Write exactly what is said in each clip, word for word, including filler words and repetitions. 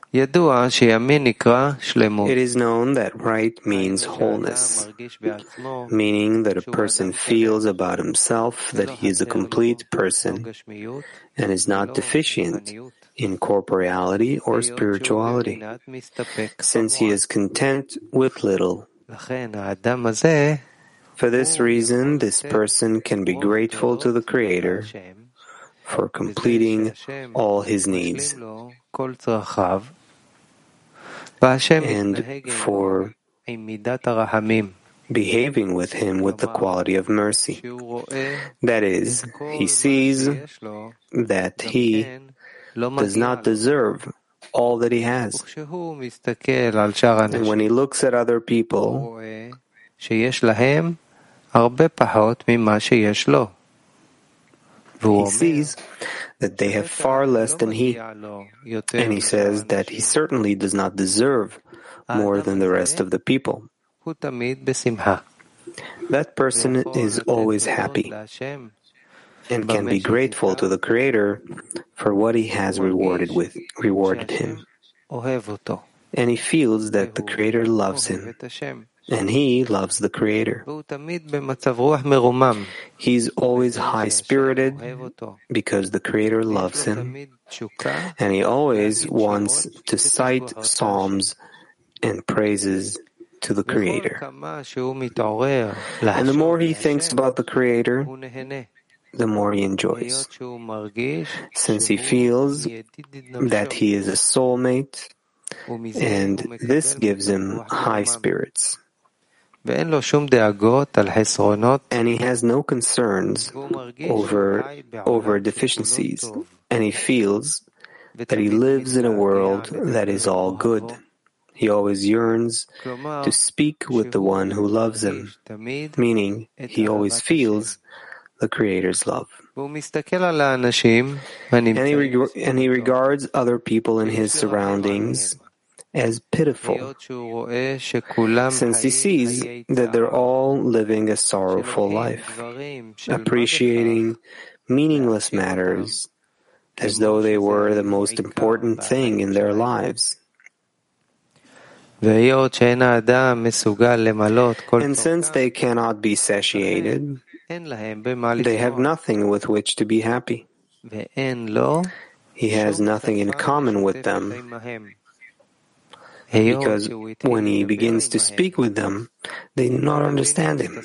It is known that right means wholeness, meaning that a person feels about himself that he is a complete person and is not deficient in corporeality or spirituality, since he is content with little. For this reason, this person can be grateful to the Creator for completing all his needs and for behaving with him with the quality of mercy. That is, he sees that he does not deserve all that he has. And when he looks at other people, he sees that they have far less than he, and he says that he certainly does not deserve more than the rest of the people. That person is always happy and can be grateful to the Creator for what he has rewarded with rewarded him. And he feels that the Creator loves him, and he loves the Creator. He's always high-spirited because the Creator loves him, and he always wants to cite psalms and praises to the Creator. And the more he thinks about the Creator, the more he enjoys, since he feels that he is a soulmate, and this gives him high spirits. And he has no concerns over, over deficiencies, and he feels that he lives in a world that is all good. He always yearns to speak with the one who loves him, meaning he always feels the Creator's love. And he, reg- and he regards other people in his surroundings as pitiful, since he sees that they're all living a sorrowful life, appreciating meaningless matters as though they were the most important thing in their lives. And since they cannot be satiated, they have nothing with which to be happy. He has nothing in common with them, because when he begins to speak with them, they do not understand him.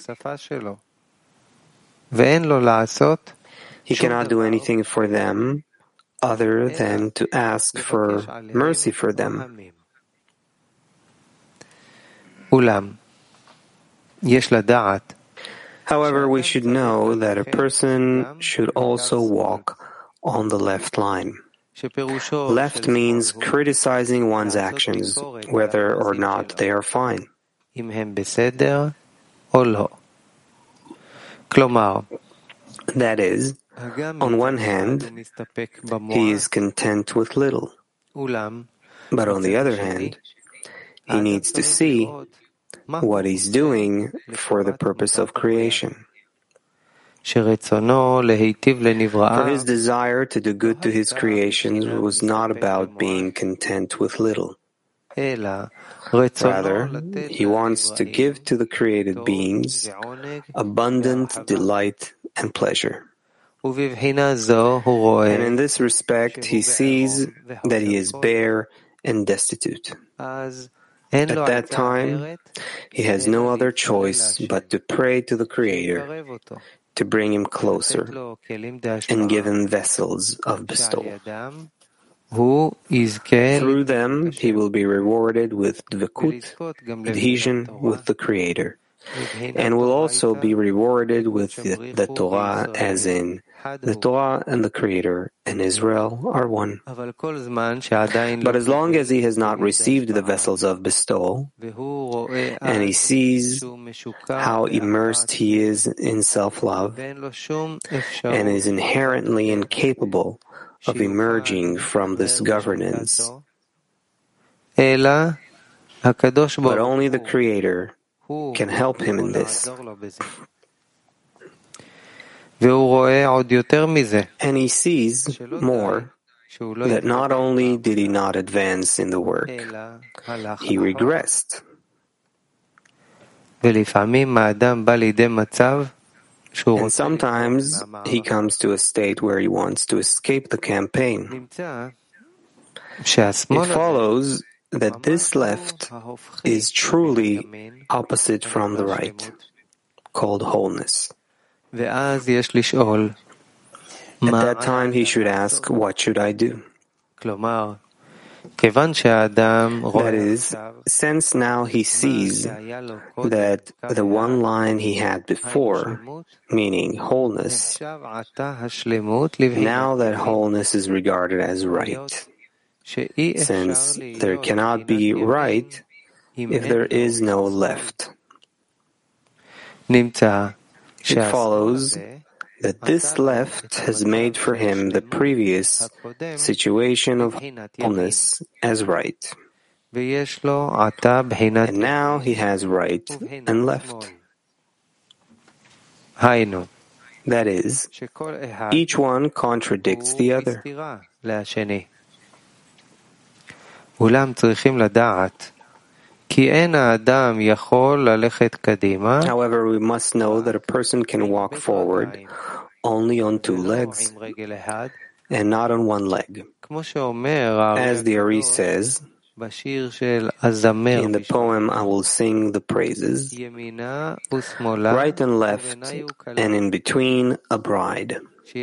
He cannot do anything for them other than to ask for mercy for them. However, we should know that a person should also walk on the left line. Left means criticizing one's actions, whether or not they are fine. That is, on one hand, he is content with little, but on the other hand, he needs to see what he's doing for the purpose of creation. For his desire to do good to his creations was not about being content with little. Rather, he wants to give to the created beings abundant delight and pleasure. And in this respect, he sees that he is bare and destitute. At that time, he has no other choice but to pray to the Creator to bring him closer and give him vessels of bestowal. Through them, he will be rewarded with dvekut, adhesion with the Creator, and will also be rewarded with the, the Torah, as in, the Torah and the Creator and Israel are one. But as long as he has not received the vessels of bestowal, and he sees how immersed he is in self-love, and is inherently incapable of emerging from this governance, but only the Creator can help him in this. And he sees more that not only did he not advance in the work, he regressed. And sometimes he comes to a state where he wants to escape the campaign. It follows that this left is truly opposite from the right, called wholeness. At that time he should ask, what should I do? That is, since now he sees that the one line he had before, meaning wholeness, now that wholeness is regarded as right, since there cannot be right if there is no left. It follows that this left has made for him the previous situation of wholeness as right. And now he has right and left. That is, each one contradicts the other. However, we must know that a person can walk forward only on two legs and not on one leg. As the Ari says in the poem, I will sing the praises, right and left, and in between a bride,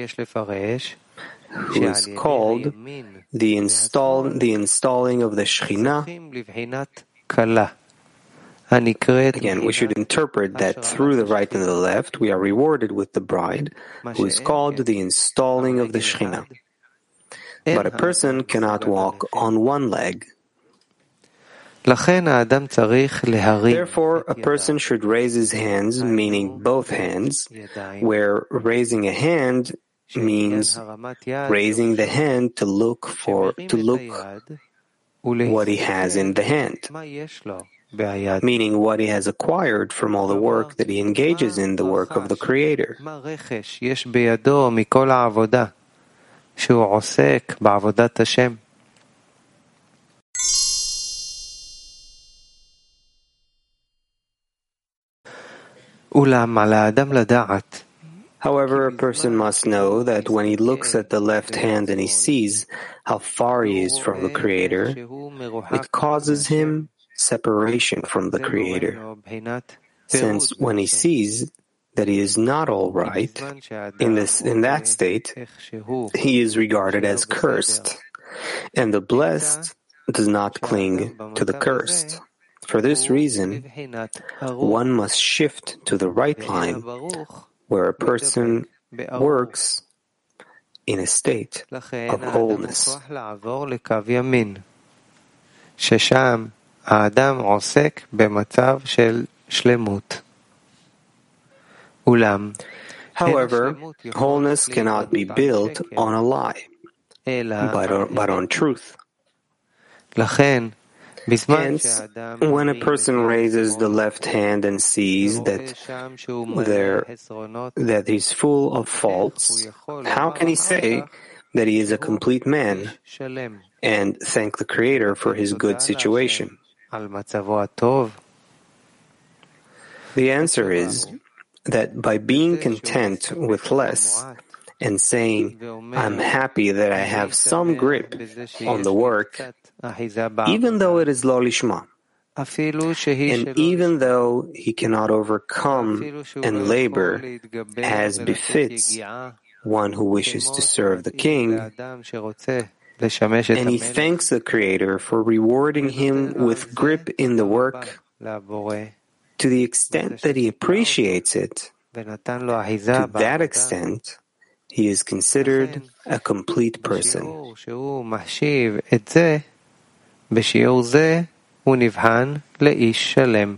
who is called the install, the installing of the Shekhinah. Again, we should interpret that through the right and the left, we are rewarded with the bride, who is called the installing of the Shekhinah. But a person cannot walk on one leg. Therefore, a person should raise his hands, meaning both hands, where raising a hand means raising the hand to look for, to look what he has in the hand, meaning what he has acquired from all the work that he engages in, the work of the Creator. However, a person must know that when he looks at the left hand and he sees how far he is from the Creator, it causes him separation from the Creator, since when he sees that he is not all right, in this in that state, he is regarded as cursed, and the blessed does not cling to the cursed. For this reason, one must shift to the right line, where a person works in a state of wholeness. However, wholeness cannot be built on a lie, but on, but on truth. Hence, when a person raises the left hand and sees that there, that he's full of faults, how can he say that he is a complete man and thank the Creator for his good situation? The answer is that by being content with less and saying, I'm happy that I have some grip on the work, even though it is lo lishma, and even though he cannot overcome and labor as befits one who wishes to serve the king, and he thanks the Creator for rewarding him with grip in the work to the extent that he appreciates it, to that extent, he is considered a complete person. בשיעור זה הוא נבחן לאיש שלם.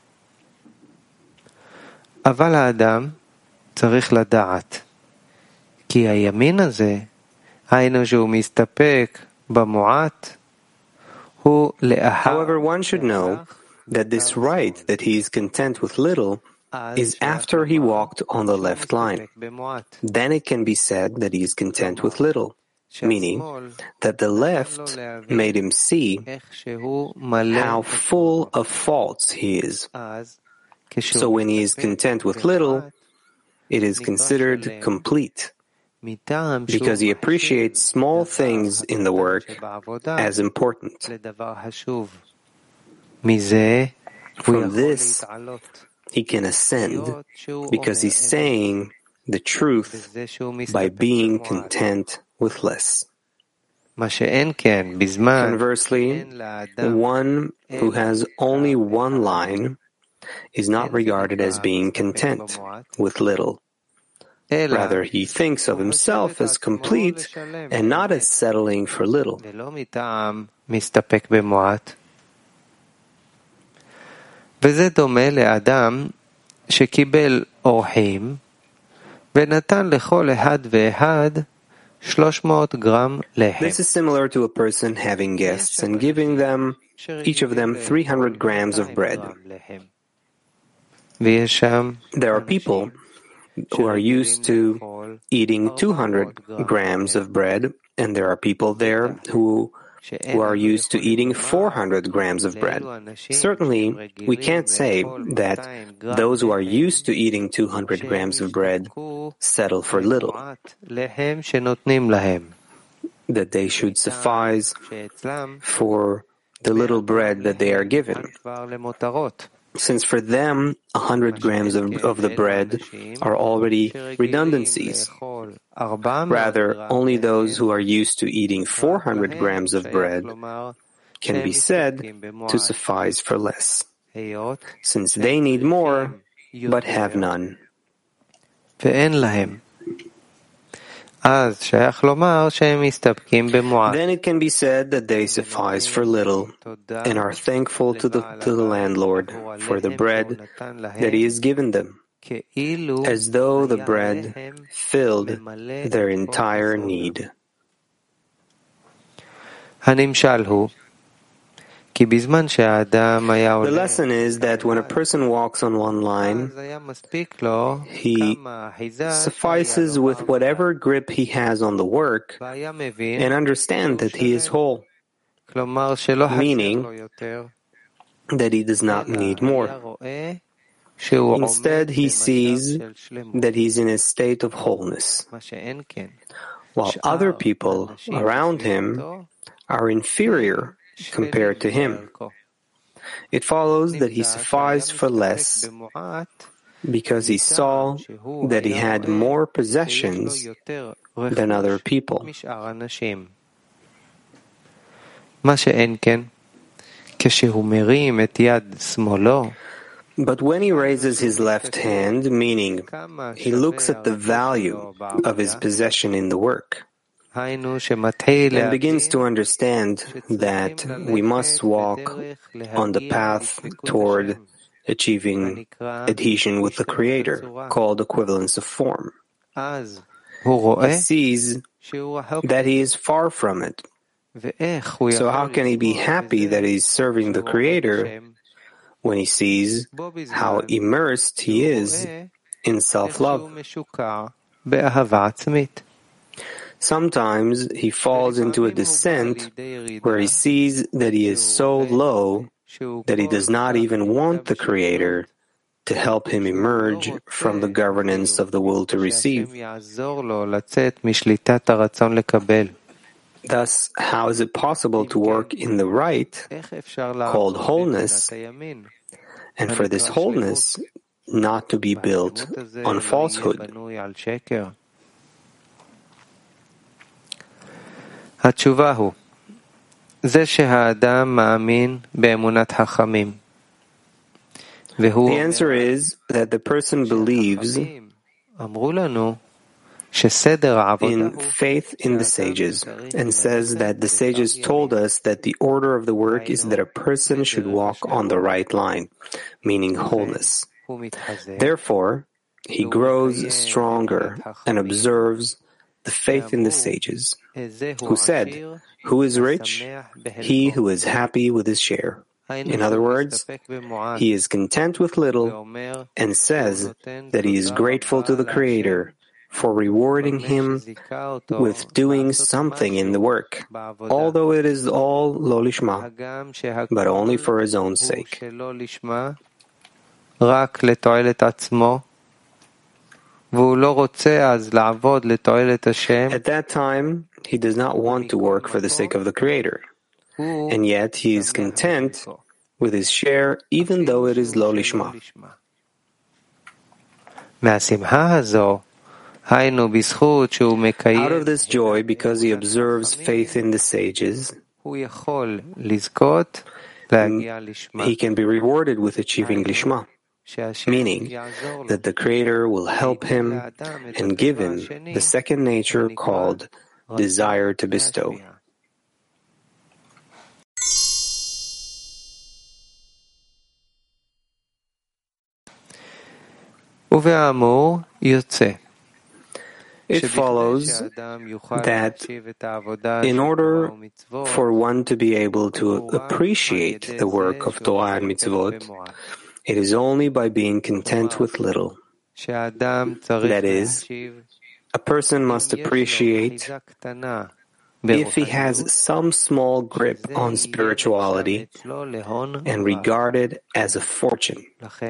אבל האדם צריך לדעת, כי הימין הזה, היינו שהוא מסתפק במועט, הוא לאחר... However, one should know that this right that he is content with little is after he walked on the left line. Then it can be said that he is content with little. meaning that the left made him see how full of faults he is. So when he is content with little, it is considered complete, because he appreciates small things in the work as important. From this, he can ascend, because he's saying the truth by being content with less. Conversely, one who has only one line is not regarded as being content with little. Rather, he thinks of himself as complete and not as settling for little. וזה דומה לאדם שקיבל אורחים ונתן לכל אחד ואחד שלוש מאות גרם לחם. This is similar to a person having guests and giving them, each of them, three hundred grams of bread. There are people who are used to eating two hundred grams of bread, and there are people there who who are used to eating four hundred grams of bread. Certainly, we can't say that those who are used to eating two hundred grams of bread settle for little, that they should suffice for the little bread that they are given, since for them a hundred grams of, of the bread are already redundancies. Rather, only those who are used to eating four hundred grams of bread can be said to suffice for less, since they need more but have none. Then it can be said that they suffice for little and are thankful to the, to the landlord for the bread that he has given them, as though the bread filled their entire need. The lesson is that when a person walks on one line, he suffices with whatever grip he has on the work and understand that he is whole, meaning that he does not need more. Instead, he sees that he's in a state of wholeness, while other people around him are inferior compared to him. It follows that he sufficed for less because he saw that he had more possessions than other people. But when he raises his left hand, meaning he looks at the value of his possession in the work, and begins to understand that we must walk on the path toward achieving adhesion with the Creator, called equivalence of form. He sees that he is far from it. So how can he be happy that he is serving the Creator when he sees how immersed he is in self-love? Sometimes he falls into a descent where he sees that he is so low that he does not even want the Creator to help him emerge from the governance of the will to receive. Thus, how is it possible to work in the right, called wholeness, and for this wholeness not to be built on falsehood? התשובה הוא, זה שהאדם מאמין באמונת חכמים. The answer is that the person believes in faith in the sages, and says that the sages told us that the order of the work is that a person should walk on the right line, meaning wholeness. Therefore, he grows stronger and observes the faith in the sages, who said, "Who is rich? He who is happy with his share." In other words, he is content with little and says that he is grateful to the Creator for rewarding him with doing something in the work, although it is all lo lishma, but only for his own sake. רק לתועלת עצמו, והוא לא רוצה אז לעבוד לתועלת השם. At that time, he does not want to work for the sake of the Creator, and yet he is content with his share, even though it is lo lishma. מהשמחה הזו, היינו בזכות שהוא מקיים, Out of this joy, because he observes faith in the sages, הוא יכול לזכות להגיע לשמה. he can be rewarded with achieving lishma, meaning that the Creator will help him and give him the second nature called desire to bestow. ובאמור יוצא. It follows that in order for one to be able to appreciate the work of Torah and mitzvot, it is only by being content with little. That is, a person must appreciate if he has some small grip on spirituality and regard it as a fortune.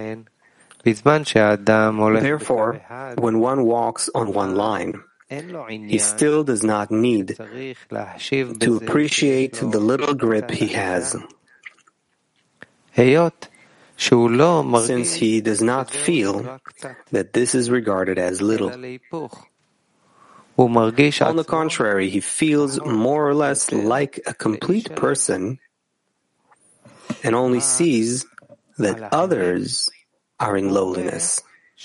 Therefore, when one walks on one line, he still does not need to appreciate the little grip he has, since he does not feel that this is regarded as little. On the contrary, he feels more or less like a complete person and only sees that others are in lowliness.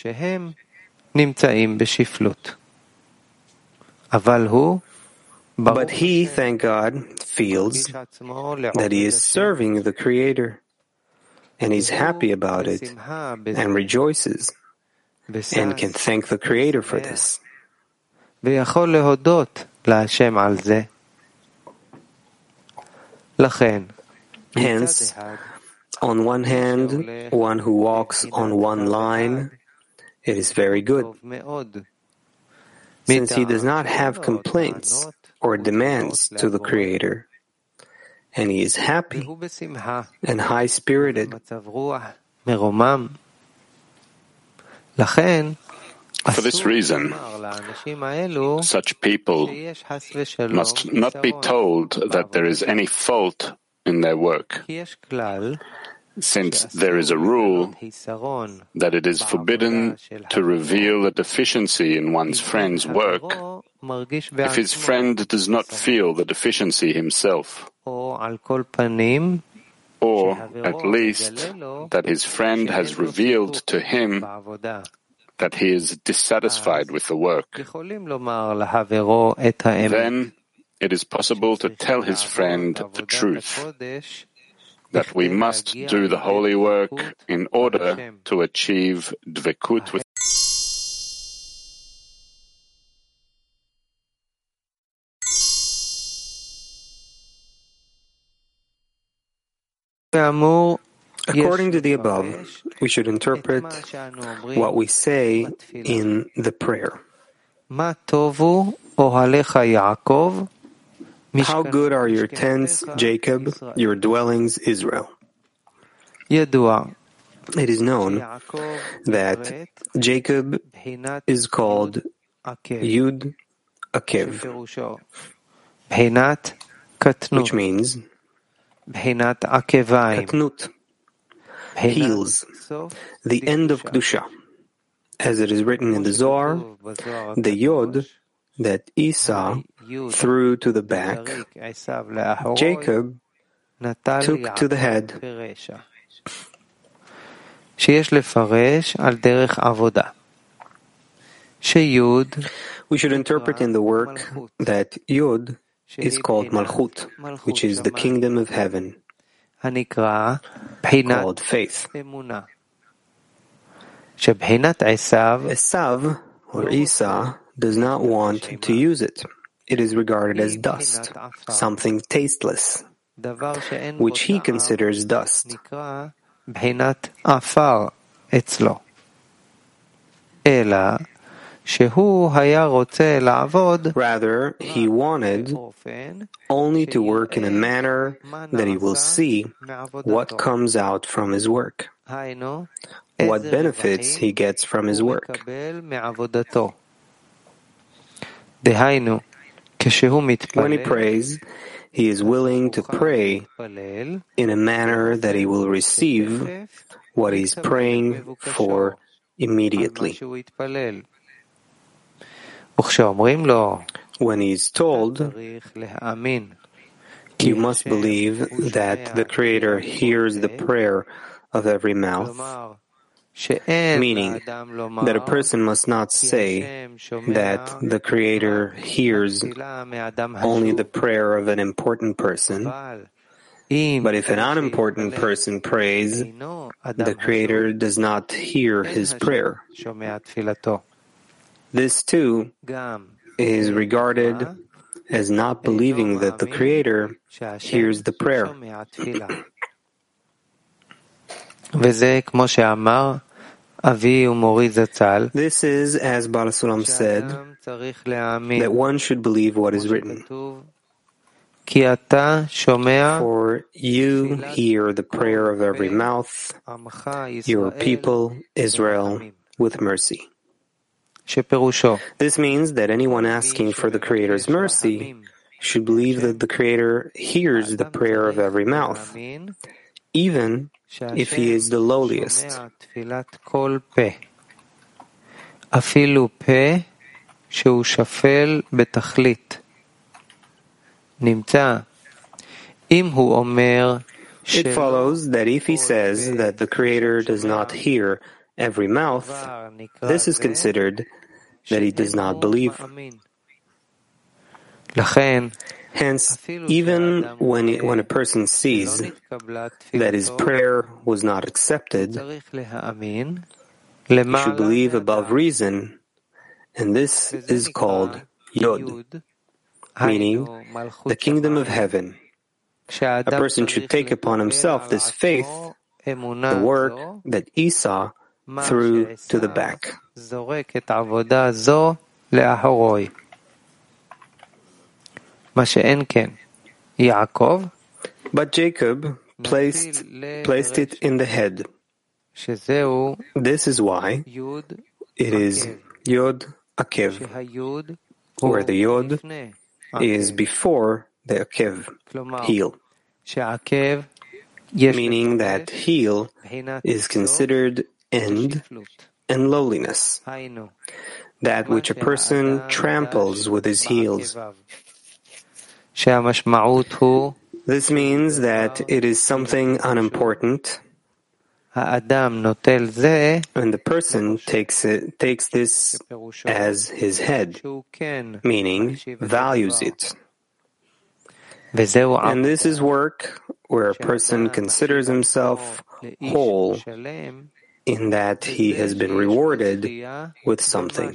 But he, thank God, feels that he is serving the Creator, and he's happy about it, and rejoices, and can thank the Creator for this. Hence, on one hand, one who walks on one line, it is very good, since he does not have complaints or demands to the Creator, and he is happy and high-spirited. For this reason, such people must not be told that there is any fault in their work, since there is a rule that it is forbidden to reveal a deficiency in one's friend's work if his friend does not feel the deficiency himself, or at least that his friend has revealed to him that he is dissatisfied with the work. Then it is possible to tell his friend the truth, that we must do the holy work in order to achieve dvekut with According to the above, we should interpret what we say in the prayer. How good are your tents, Jacob, your dwellings, Israel? It is known that Jacob is called Yud Akev, which means Katnut, heels, the end of Kedusha. As it is written in the Zohar, the Yod that Esau threw to the back, Jacob took to the head. We should interpret in the work that Yod is called Malchut, which is the kingdom of heaven, called faith. Esav, or Esau, does not want to use it. It is regarded as dust, something tasteless, which he considers dust. Rather, he wanted only to work in a manner that he will see what comes out from his work, what benefits he gets from his work. When he prays, he is willing to pray in a manner that he will receive what he is praying for immediately. When he is told, you must believe that the Creator hears the prayer of every mouth, meaning that a person must not say that the Creator hears only the prayer of an important person, but if an unimportant person prays, the Creator does not hear his prayer. This too is regarded as not believing that the Creator hears the prayer. This is, as Baal HaSulam said, that one should believe what is written. For you hear the prayer of every mouth, your people, Israel, with mercy. This means that anyone asking for the Creator's mercy should believe that the Creator hears the prayer of every mouth, even if he is the lowliest. It follows that if he says that the Creator does not hear every mouth, this is considered that he does not believe. Hence, even when, it, when a person sees that his prayer was not accepted, he should believe above reason, and this is called Yod, meaning the kingdom of heaven. A person should take upon himself this faith, the work that Esau threw to the back. But Jacob placed, placed it in the head. This is why it is Yod Akev, where the Yod is before the Akev, heel, meaning that heel is considered end and lowliness, that which a person tramples with his heels. This means that it is something unimportant, and the person takes it, takes this as his head, meaning values it. And this is work where a person considers himself whole in that he has been rewarded with something.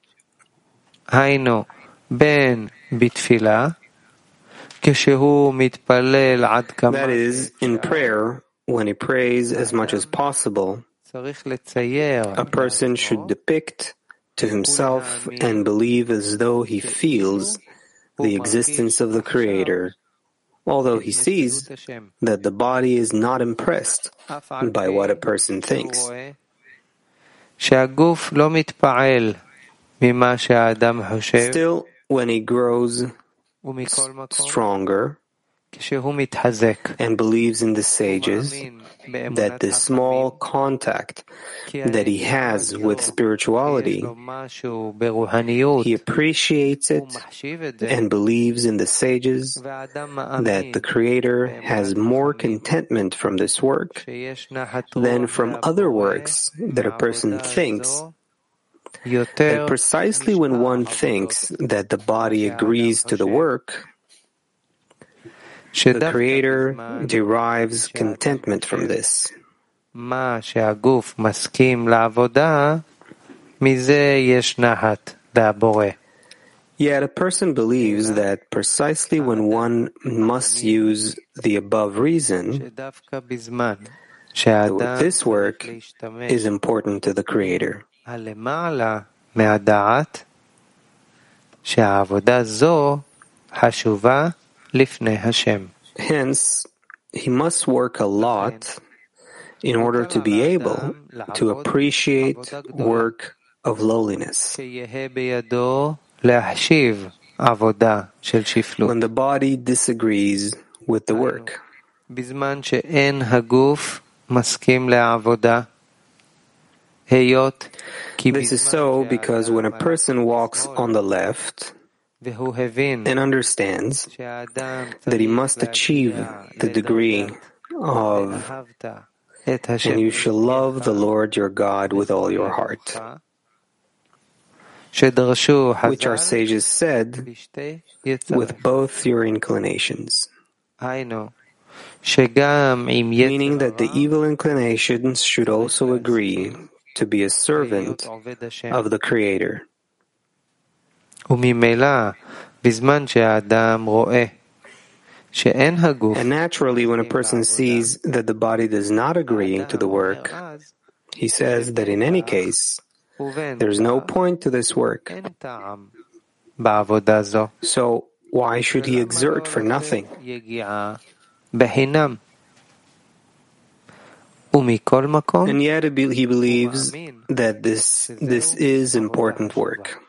That is, in prayer, when he prays as much as possible, a person should depict to himself and believe as though he feels the existence of the Creator, although he sees that the body is not impressed by what a person thinks. Still, when he grows stronger and believes in the sages, that the small contact that he has with spirituality, he appreciates it and believes in the sages that the Creator has more contentment from this work than from other works that a person thinks, that precisely when one thinks that the body agrees to the work, the Creator derives contentment from this. Yet a person believes that precisely when one must use the above reason, this work is important to the Creator. מהדעת שהעבודה זו חשובה לפני השם. Hence, he must work a lot in order to be able to appreciate work of lowliness. שיהיה בידו להחשיב עבודה של שפלות. When the body disagrees with the work. בזמן שאין הגוף מסכים לעבודה. היות כי This is so because when a person walks on the left and understands that he must achieve the degree of and you shall love the Lord your God with all your heart, which our sages said with both your inclinations, meaning that the evil inclinations should also agree to be a servant of the Creator. And naturally, when a person sees that the body does not agree to the work, he says that in any case, there's no point to this work. So why should he exert for nothing? And yet he believes that this, this is important work.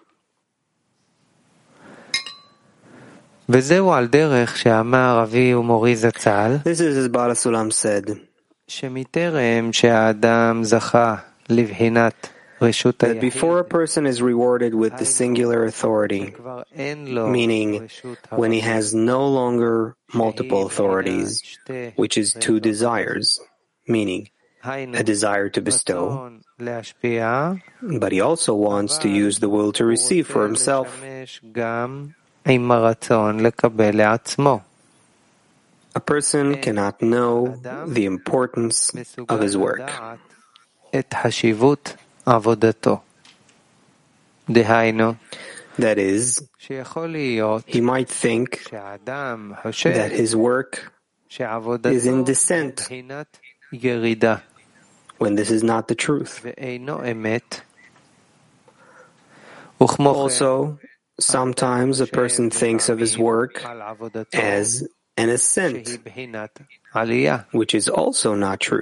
This is as Bala Sulam said, that before a person is rewarded with the singular authority, meaning when he has no longer multiple authorities, which is two desires, meaning a desire to bestow, but he also wants to use the will to receive for himself. A person cannot know the importance of his work. That is, he might think that his work is in descent, when this is not the truth. Also, sometimes a person thinks of his work as an ascent, which is also not true.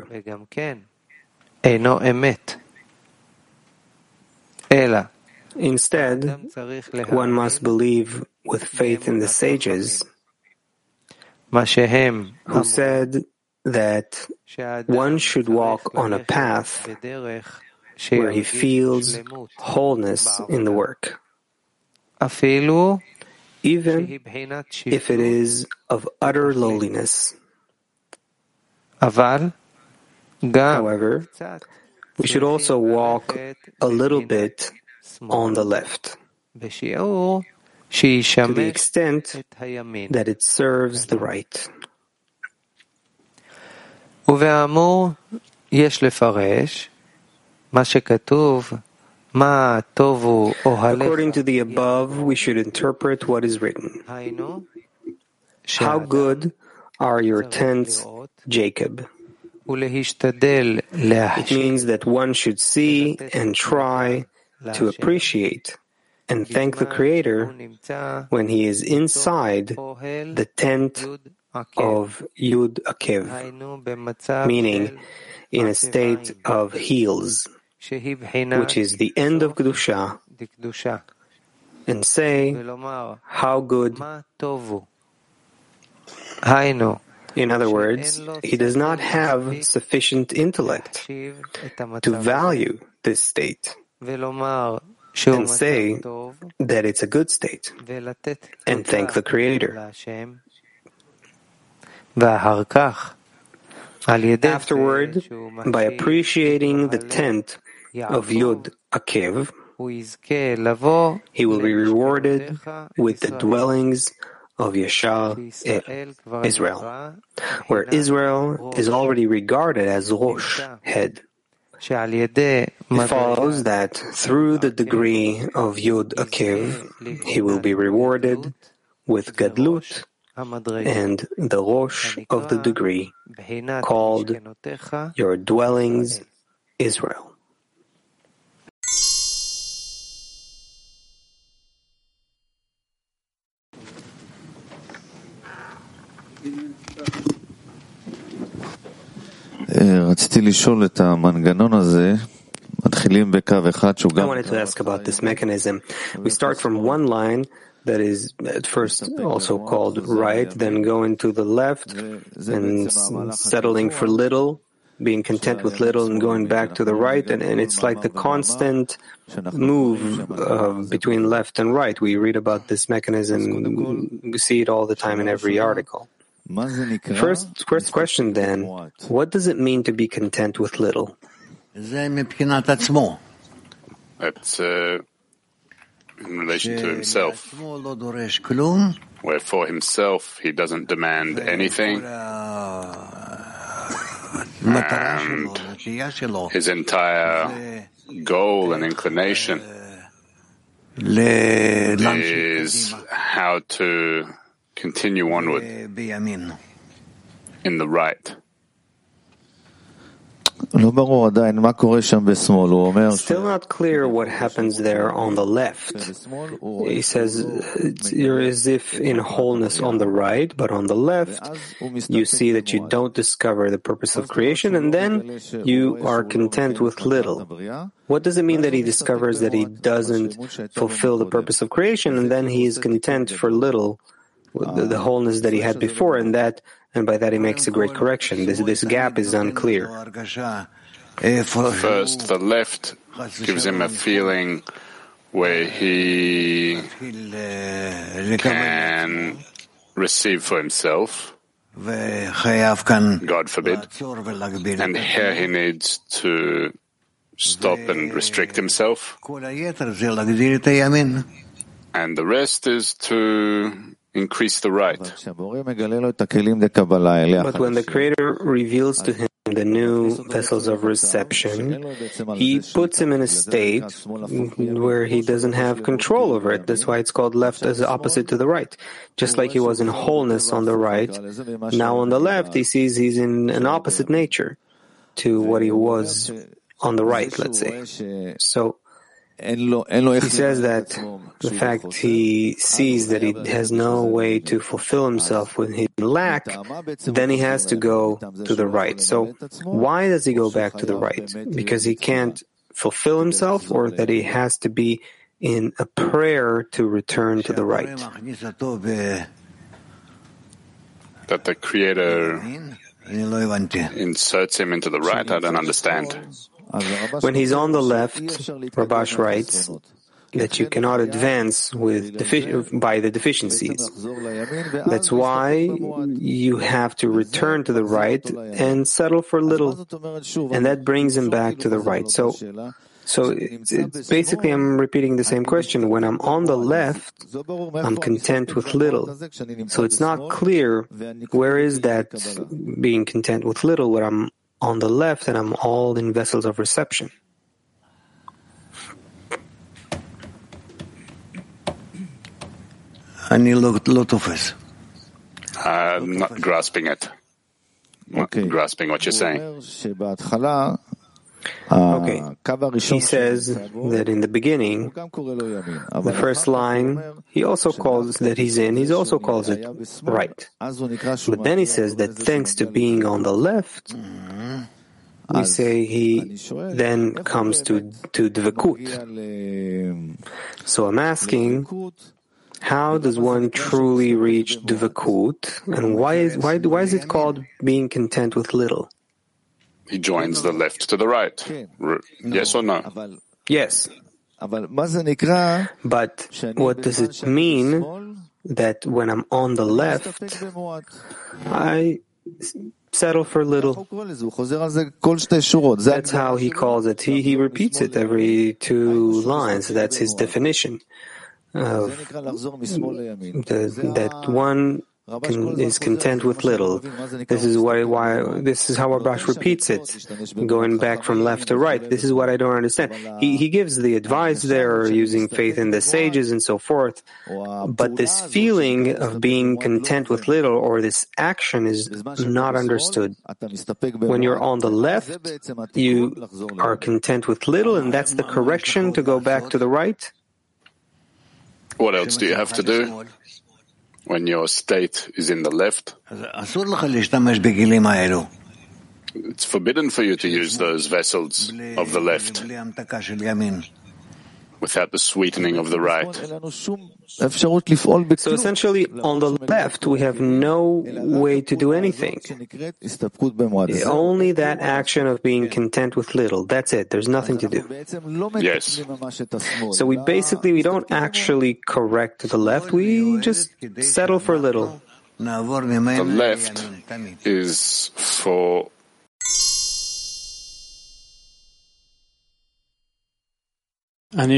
Instead, one must believe with faith in the sages who said that one should walk on a path where he feels wholeness in the work, even if it is of utter lowliness. However, we should also walk a little bit on the left, to the extent that it serves the right. ובאמור יש לפרש מה שכתוב מה טוב הוא אוהליך. According to the above, we should interpret what is written. How good are your tents, Jacob? It means that one should see and try to appreciate and thank the Creator when he is inside the tent of Yud Akev, meaning in a state of heels, which is the end of Kedusha, and say, how good. In other words, he does not have sufficient intellect to value this state and say that it's a good state and thank the Creator. Afterward, by appreciating the tent of Yud Akev, he will be rewarded with the dwellings of Yashar Israel, where Israel is already regarded as Rosh, head. It follows that through the degree of Yud Akev, he will be rewarded with Gadlut and the Rosh of the degree, called your dwellings, Israel. wanted to ask about this mechanism. We start from one line that is at first also called right, then going to the left and settling for little, being content with little and going back to the right, and, and it's like the constant move uh, between left and right. We read about this mechanism, we see it all the time in every article. First, first question then, what does it mean to be content with little? That's uh, in relation to himself, where for himself he doesn't demand anything, and his entire goal and inclination is how to continue onward in the right. Still not clear what happens there on the left. He says you're as if in wholeness on the right, but on the left you see that you don't discover the purpose of creation, and then you are content with little. What does it mean that he discovers that he doesn't fulfill the purpose of creation, and then he is content for little, the, the wholeness that he had before, and that and by that he makes a great correction. This, this gap is unclear. First, the left gives him a feeling where he can receive for himself, God forbid, and here he needs to stop and restrict himself, and the rest is to increase the right. But when the Creator reveals to him the new vessels of reception, he puts him in a state where he doesn't have control over it. That's why it's called left as opposite to the right. Just like he was in wholeness on the right, now on the left he sees he's in an opposite nature to what he was on the right, let's say. So he says that the fact he sees that he has no way to fulfill himself with his lack, then he has to go to the right. So why does he go back to the right? Because he can't fulfill himself, or that he has to be in a prayer to return to the right? That the Creator inserts him into the right? I don't understand. When he's on the left, Rabash writes that you cannot advance with defi- by the deficiencies. That's why you have to return to the right and settle for little, and that brings him back to the right. So, so it's, it's basically I'm repeating the same question. When I'm on the left, I'm content with little. So it's not clear where is that being content with little when I'm on the left and I'm all in vessels of reception. I'm not grasping it. Not okay. grasping what you're saying. Okay. He says that in the beginning, the first line, he also calls that he's in, he also calls it right. But then he says that thanks to being on the left, we say he then comes to, to dvekut. So I'm asking, how does one truly reach dvekut, and why is, why, why is it called being content with little? He joins the left to the right. Yes or no? Yes. But what does it mean that when I'm on the left, I settle for little? That's how he calls it. He, he repeats it every two lines. That's his definition of the, that one Can, is content with little. This is why, why this is how Rabash repeats it, going back from left to right. This is what I don't understand. He he gives the advice there, using faith in the sages and so forth. But this feeling of being content with little, or this action, is not understood. When you're on the left, you are content with little, and that's the correction to go back to the right. What else do you have to do? When your state is in the left, it's forbidden for you to use those vessels of the left without the sweetening of the right. So essentially, on the left, we have no way to do anything. Only that action of being content with little. That's it. There's nothing to do. Yes. So we basically, we don't actually correct the left. We just settle for little. The left is for I'll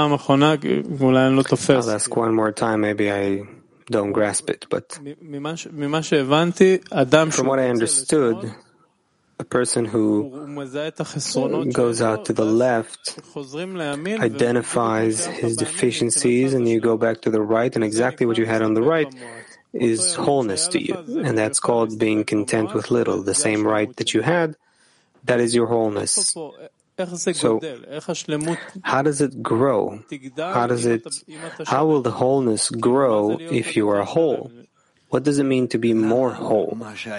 ask one more time, maybe I don't grasp it, but from what I understood, a person who goes out to the left identifies his deficiencies, and you go back to the right, and exactly what you had on the right is wholeness to you, and that's called being content with little. The same right that you had, that is your wholeness. So, how does it grow? How does it? How will the wholeness grow if you are whole? What does it mean to be more whole?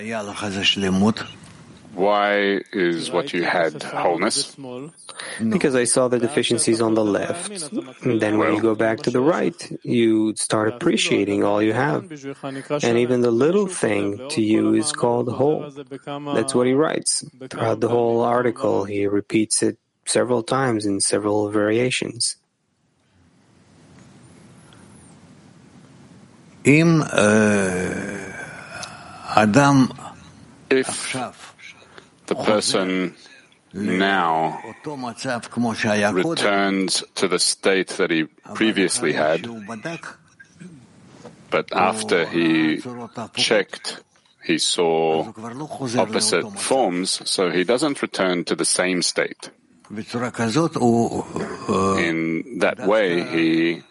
Why is what you had wholeness? Because I saw the deficiencies on the left. And then when you go back to the right, you start appreciating all you have. And even the little thing to you is called whole. That's what he writes. Throughout the whole article, he repeats it several times in several variations. If the person now returns to the state that he previously had, but after he checked, he saw opposite forms, so he doesn't return to the same state. In that way, he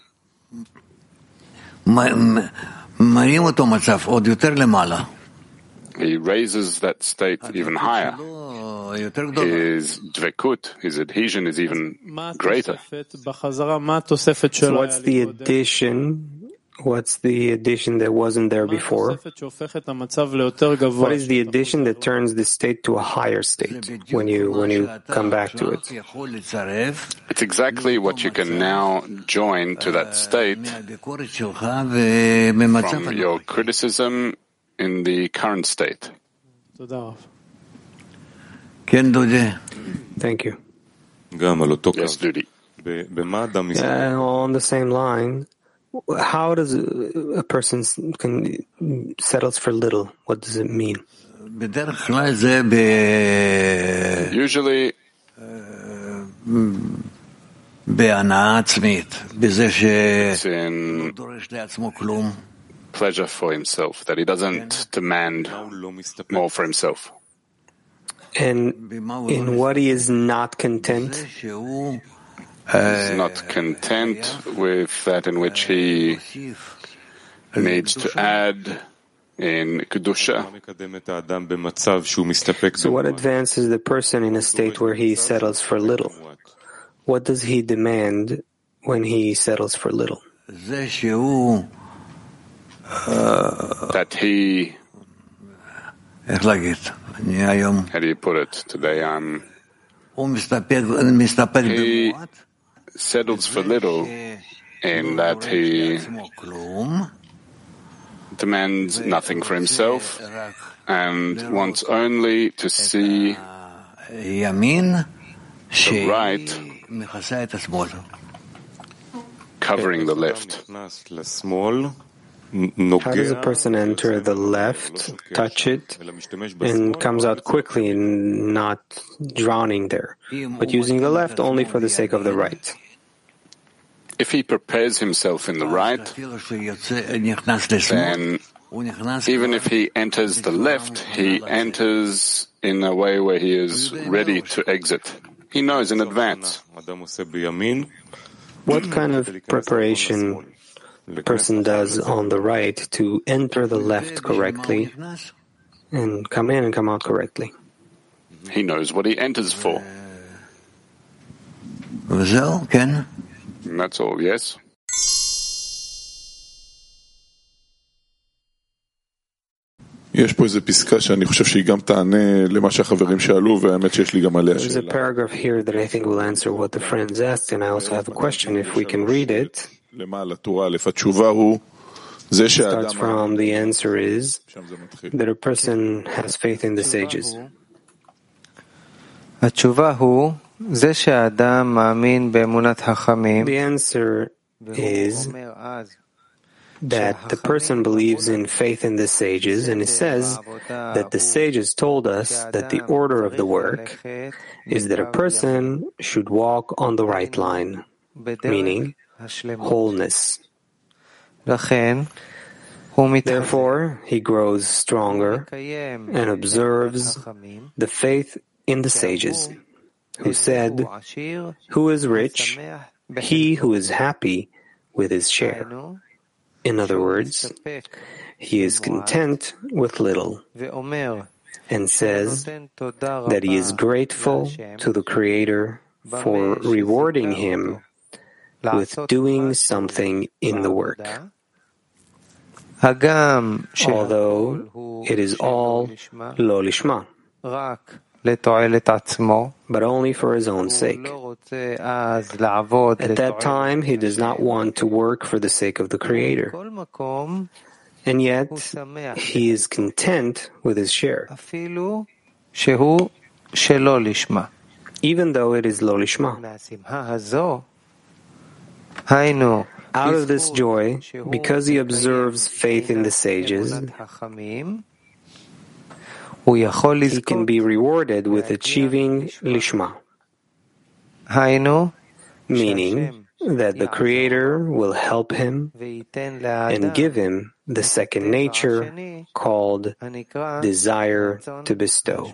He raises that state even higher. His dvekut, his adhesion, is even greater. So what's the addition? What's the addition that wasn't there before? What is the addition that turns the state to a higher state when you when you come back to it? It's exactly what you can now join to that state from your criticism in the current state. Thank you. Yes, Dudi. Yeah, on the same line, how does a person can settles for little? What does it mean? Usually, it's in pleasure for himself, that he doesn't demand more for himself. And in what he is not content? He's not content with that in which he needs to add in Kedusha. So what advances the person in a state where he settles for little? What does he demand when he settles for little? That he, how do you put it? Today I'm, he settles for little in that he demands nothing for himself and wants only to see the right covering the left. How does a person enter the left, touch it, and comes out quickly and not drowning there, but using the left only for the sake of the right? If he prepares himself in the right, then even if he enters the left, he enters in a way where he is ready to exit. He knows in advance. What kind of preparation a person does on the right to enter the left correctly and come in and come out correctly? He knows what he enters for. And that's all, yes? If יש פה איזה פסקה שאני חושב שהיא גם תענה למה שהחברים שאלו, והאמת שיש לי גם עליה There's a שאלה. paragraph here that I think will answer what the friends asked, and I also have a question if we can read it. למעלה, טור א', התשובה הוא, זה Starts שהאדם... from the answer is that a person has faith in the sages. התשובה הוא, זה שהאדם מאמין באמונת חכמים, The answer is that the person believes in faith in the sages, and it says that the sages told us that the order of the work is that a person should walk on the right line, meaning wholeness. Therefore, he grows stronger and observes the faith in the sages, who said, "Who is rich? He who is happy with his share." In other words, he is content with little, and says that he is grateful to the Creator for rewarding him with doing something in the work. Although it is all lo lishma, but only for his own sake. At that time, he does not want to work for the sake of the Creator. And yet, he is content with his share, even though it is lo lishma. Out of this joy, because he observes faith in the sages, he can be rewarded with achieving lishma, meaning that the Creator will help him and give him the second nature called desire to bestow.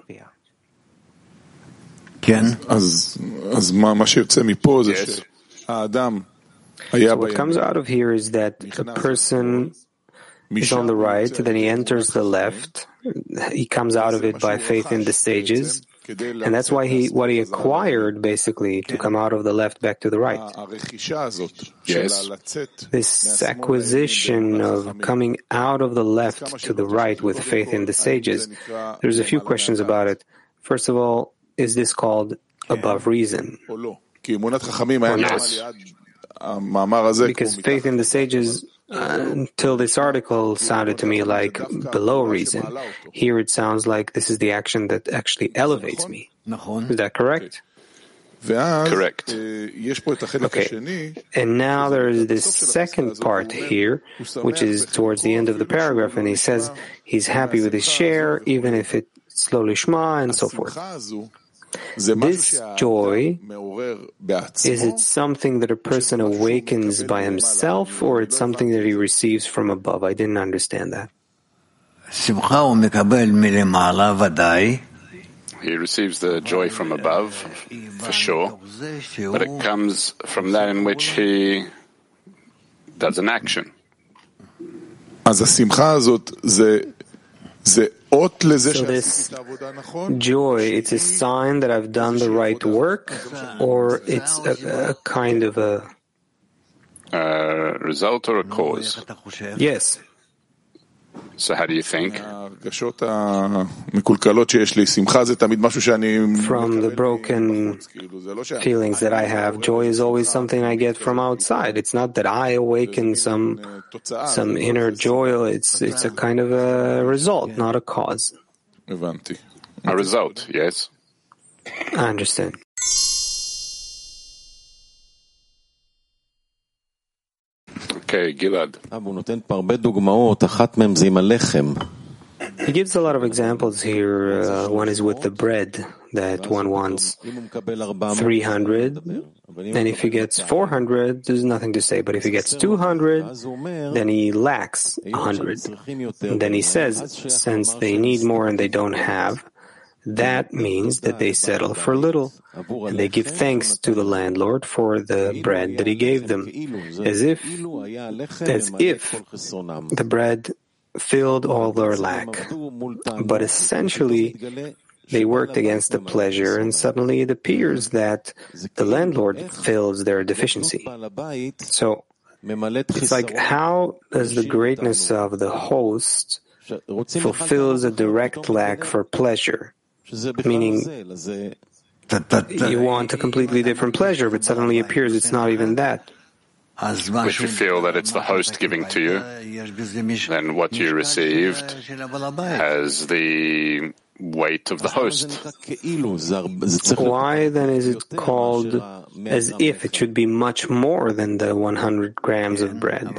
אז, אז מה, מה שיוצא מפה זה שהאדם היה So what comes out of here is that a person is on the right, then he enters the left, he comes out of it by faith in the sages, and that's why he what he acquired basically to come out of the left back to the right. Yes. This acquisition of coming out of the left to the right with faith in the sages, there's a few questions about it. First of all, is this called above reason? Or not? Because faith in the sages, uh, until this article, sounded to me like below reason. Here it sounds like this is the action that actually elevates me. Is that correct? Correct. Okay. And now there is this second part here, which is towards the end of the paragraph, and he says he's happy with his share, even if it's lo lishma, and so forth. This joy, is it something that a person awakens by himself, or it's something that he receives from above? I didn't understand that. He receives the joy from above, for sure, but it comes from that in which he does an action. אז השמחה הזאת זה זה אות לזה שעשיתי את העבודה נכון? Joy, it's a sign that I've done the right work, or it's a, a kind of a a result or a cause? Yes. So how do you think? ההרגשות המקולקלות שיש לי, שמחה זה תמיד משהו שאני... From the broken feelings that I have, joy is always something I get from outside. It's not that I awaken some some inner joy. It's it's a kind of a result, not a cause. הבנתי. A result, yes. I understand. Okay, Gilad. He gives a lot of examples here. Uh, one is with the bread that one wants three hundred, and if he gets four hundred, there's nothing to say. But if he gets two hundred, then he lacks one hundred. And then he says, since they need more and they don't have, that means that they settle for little, and they give thanks to the landlord for the bread that he gave them, as if, as if the bread filled all their lack. But essentially, they worked against the pleasure, and suddenly it appears that the landlord fills their deficiency. So, it's like, how does the greatness of the host fulfills a direct lack for pleasure, meaning you want a completely different pleasure, but suddenly appears it's not even that. If you feel that it's the host giving to you, then what you received has the weight of the host. Why then is it called as if it should be much more than the one hundred grams of bread?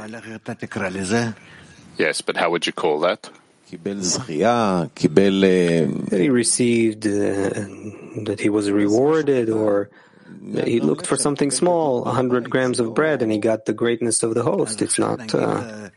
Yes, but how would you call that? That he received, uh, that he was rewarded, or he looked for something small, one hundred grams of bread, and he got the greatness of the host. It's not... Uh...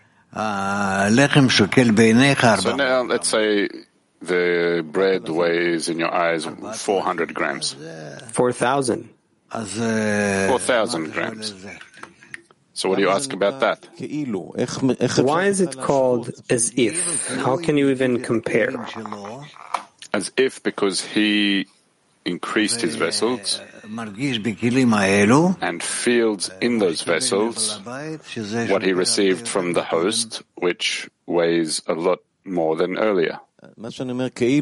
So now, let's say the bread weighs in your eyes four hundred grams. four thousand. four thousand grams. So what do you ask about that? Why is it called as if? How can you even compare? As if because he increased his vessels and feels in those vessels what he received from the host, which weighs a lot more than earlier. What I'm,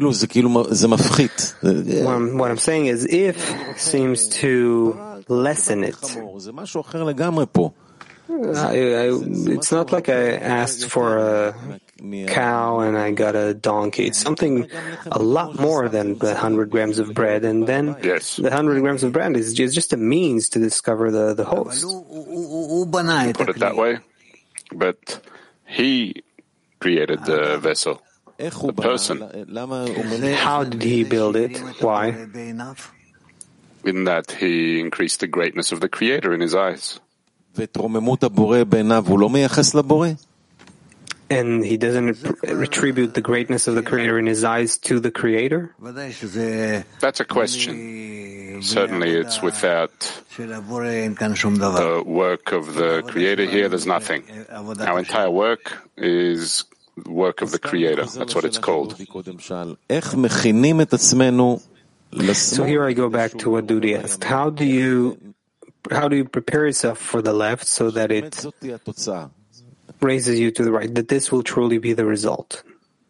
what I'm saying is if seems to lessen it. I, I, it's not like I asked for a cow and I got a donkey. It's something a lot more than the one hundred grams of bread, and then yes. the one hundred grams of bread is just, just a means to discover the, the host. You put it that way, but he created the vessel, the person. How did he build it? Why? In that he increased the greatness of the Creator in his eyes. And he doesn't attribute the greatness of the Creator in his eyes to the Creator? That's a question. Certainly it's without the work of the Creator here, there's nothing. Our entire work is work of the Creator. That's what it's called. So here I go back to what Dudi asked. How do you How do you prepare yourself for the left so that it raises you to the right, that this will truly be the result?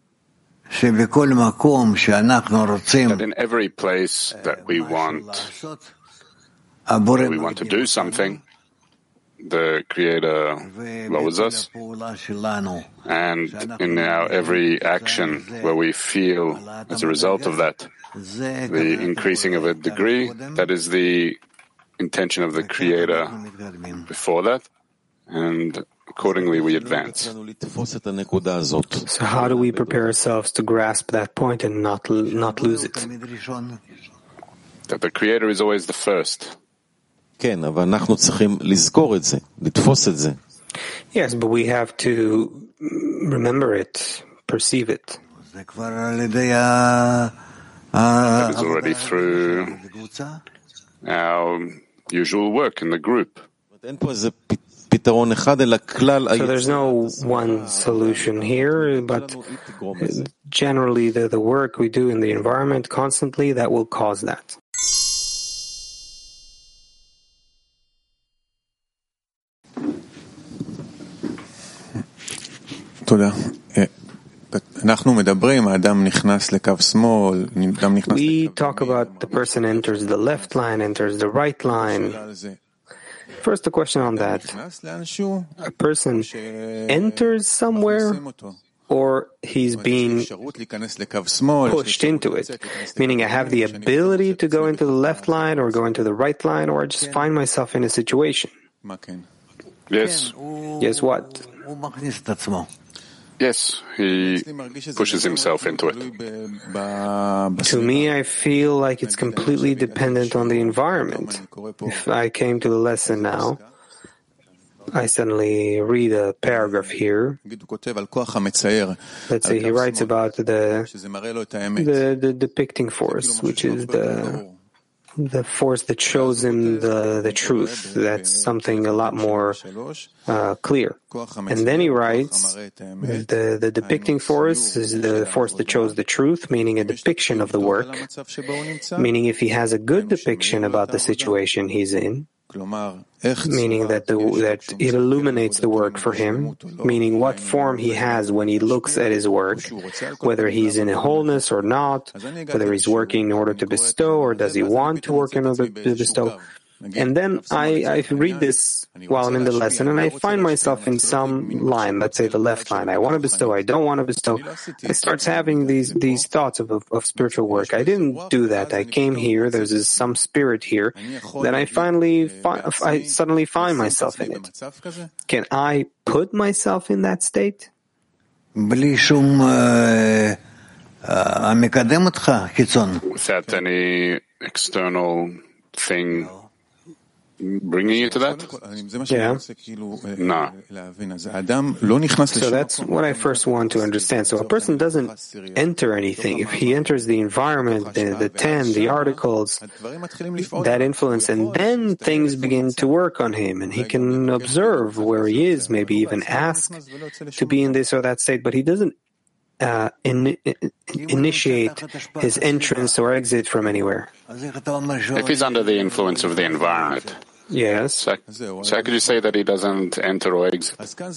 That in every place that we want, that we want to do something, the Creator lowers us, and in our every action where we feel as a result of that, the increasing of a degree, that is the intention of the Creator before that, and accordingly we advance. So how do we prepare ourselves to grasp that point and not not lose it? That the Creator is always the first. Yes, but we have to remember it, perceive it. That is already through our usual work in the group. So there's no one solution here, but generally the, the work we do in the environment constantly, that will cause that. We talk about the person enters the left line, enters the right line. First, a question on that. A person enters somewhere, or he's being pushed into it? Meaning I have the ability to go into the left line or go into the right line, or I just find myself in a situation. Yes. Yes, what? Yes, he pushes himself into it. To me, I feel like it's completely dependent on the environment. If I came to the lesson now, I suddenly read a paragraph here. Let's say he writes about the, the, the depicting force, which is the the force that shows him the, the truth. That's something a lot more uh, clear. And then he writes, the, the depicting force is the force that shows the truth, meaning a depiction of the work. Meaning if he has a good depiction about the situation he's in, meaning that, the, that it illuminates the work for him, meaning what form he has when he looks at his work, whether he's in a wholeness or not, whether he's working in order to bestow or does he want to work in order to bestow. And then I, I read this while I'm in the lesson, and I find myself in some line, let's say the left line. I want to bestow, I don't want to bestow. I start having these these thoughts of, of, of spiritual work. I didn't do that. I came here, there's this, some spirit here. Then I finally, fi- I suddenly find myself in it. Can I put myself in that state? Without any external thing bringing you to that? Yeah. No. So that's what I first want to understand. So a person doesn't enter anything. If he enters the environment, the, the ten, the articles, that influence, and then things begin to work on him, and he can observe where he is, maybe even ask to be in this or that state, but he doesn't uh, in, in, initiate his entrance or exit from anywhere. If he's under the influence of the environment, yes. So, so how could you say that he doesn't enter or exit?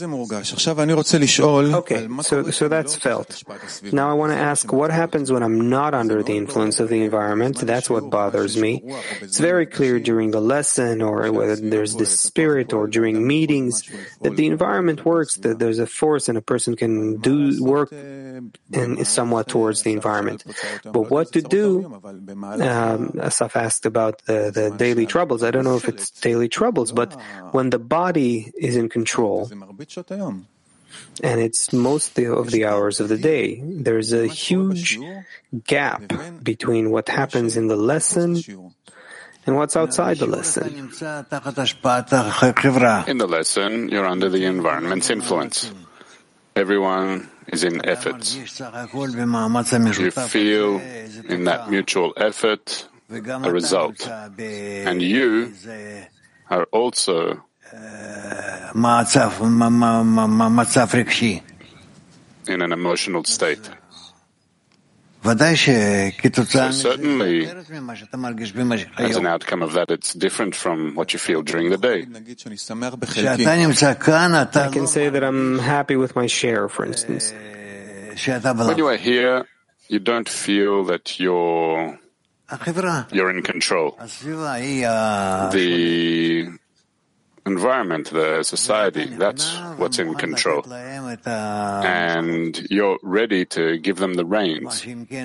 Okay, so so that's felt. Now I want to ask, what happens when I'm not under the influence of the environment? That's what bothers me. It's very clear during the lesson, or whether there's this spirit, or during meetings, that the environment works, that there's a force and a person can do work in somewhat towards the environment. But what to do? Um, Asaf asked about the, the daily troubles. I don't know if it's daily troubles, but when the body is in control, and it's most of the hours of the day, there's a huge gap between what happens in the lesson and what's outside the lesson. In the lesson, you're under the environment's influence. Everyone is in efforts. You feel in that mutual effort a result. And you are also in an emotional state. So certainly, as an outcome of that, it's different from what you feel during the day. I can say that I'm happy with my share, for instance. When you are here, you don't feel that you're you're in control. The environment, the society, that's what's in control. And you're ready to give them the reins.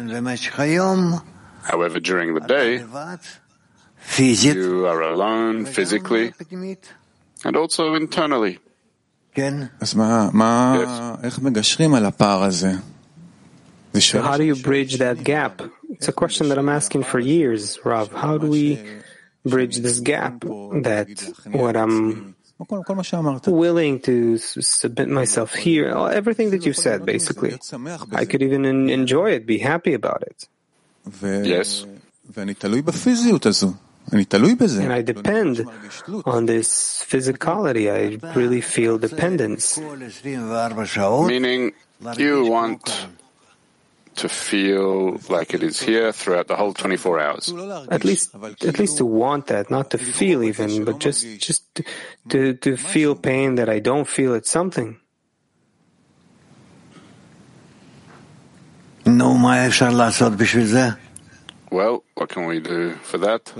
However, during the day, you are alone physically and also internally. Yes. So how do you bridge that gap? It's a question that I'm asking for years, Rav. How do we bridge this gap, that what I'm willing to submit myself here, everything that you said, basically, I could even enjoy it, be happy about it. Yes. And I depend on this physicality. I really feel dependence. Meaning, you want to feel like it is here throughout the whole twenty-four hours. At least, at least to want that, not to feel even, but just, just to, to feel pain that I don't feel. It's something. Well, what can we do for that?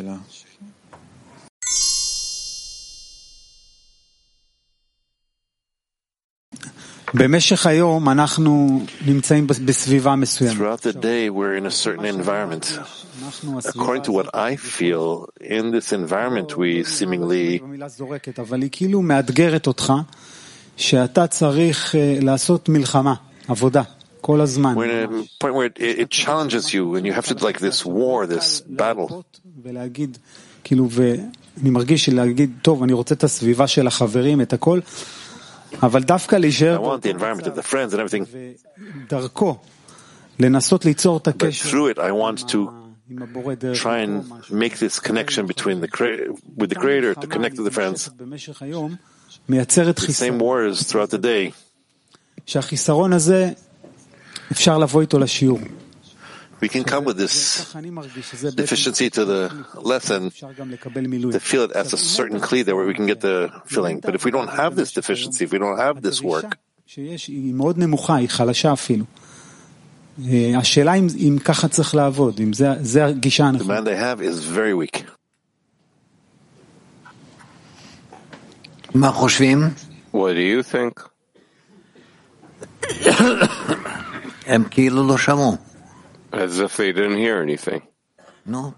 במשך היום אנחנו נמצאים בסביבה מסוימת. Throughout the day, we're in a certain environment. According to what I feel, in this environment, we seemingly... אבל היא כאילו מאתגרת אותך, שאתה צריך לעשות מלחמה, עבודה, כל הזמן. We're in a point where it, it challenges you, and you have to do like this war, this battle. ולהגיד, כאילו, ואני מרגיש להגיד, טוב, אני רוצה את הסביבה של החברים, את הכל, אבל דווקא להישאר דרכו, לנסות ליצור את הקשר. But through it, I want to try and make this connection between the with the Creator, to connect to the friends. The same wars throughout the day. שהחיסרון הזה, אפשר לבוא איתו לשיעור. we can come with this deficiency to the lesson to feel it as a certain kli that where we can get the feeling. But if we don't have this deficiency, if we don't have this work, השאלה אם ככה צריך לעבוד, אם זה הגישה הנכונה. The man they have is very weak. מה חושבים? What do you think? הם כאילו לא שמעו. As if they didn't hear anything. No.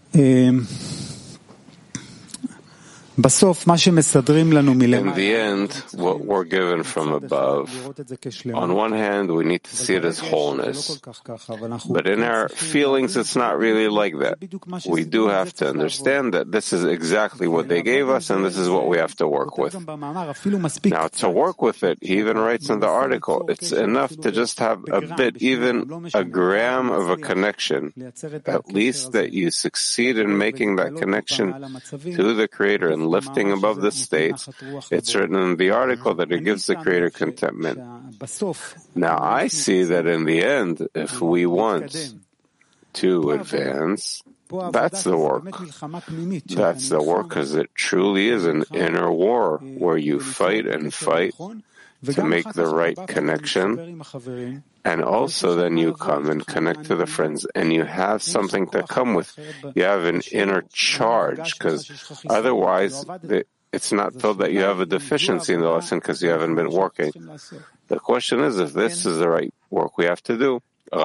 בסוף מה שמסדרים לנו מלמעלה. In the end, what we're given from above, on one hand, we need to see it as wholeness. But in our feelings, it's not really like that. We do have to understand that this is exactly what they gave us, and this is what we have to work with. Now, to work with it, he even writes in the article, it's enough to just have a bit, even a gram of a connection, at least that you succeed in making that connection to the Creator and lifting above the states. It's written in the article that it gives the Creator contentment. Now, I see that in the end, if we want to advance, that's the work. That's the work, because it truly is an inner war where you fight and fight to make the right connection. And also then you come and connect to the friends, and you have something to come with. You have an inner charge, because otherwise it's not told that you have a deficiency in the lesson because you haven't been working. The question is if this is the right work we have to do.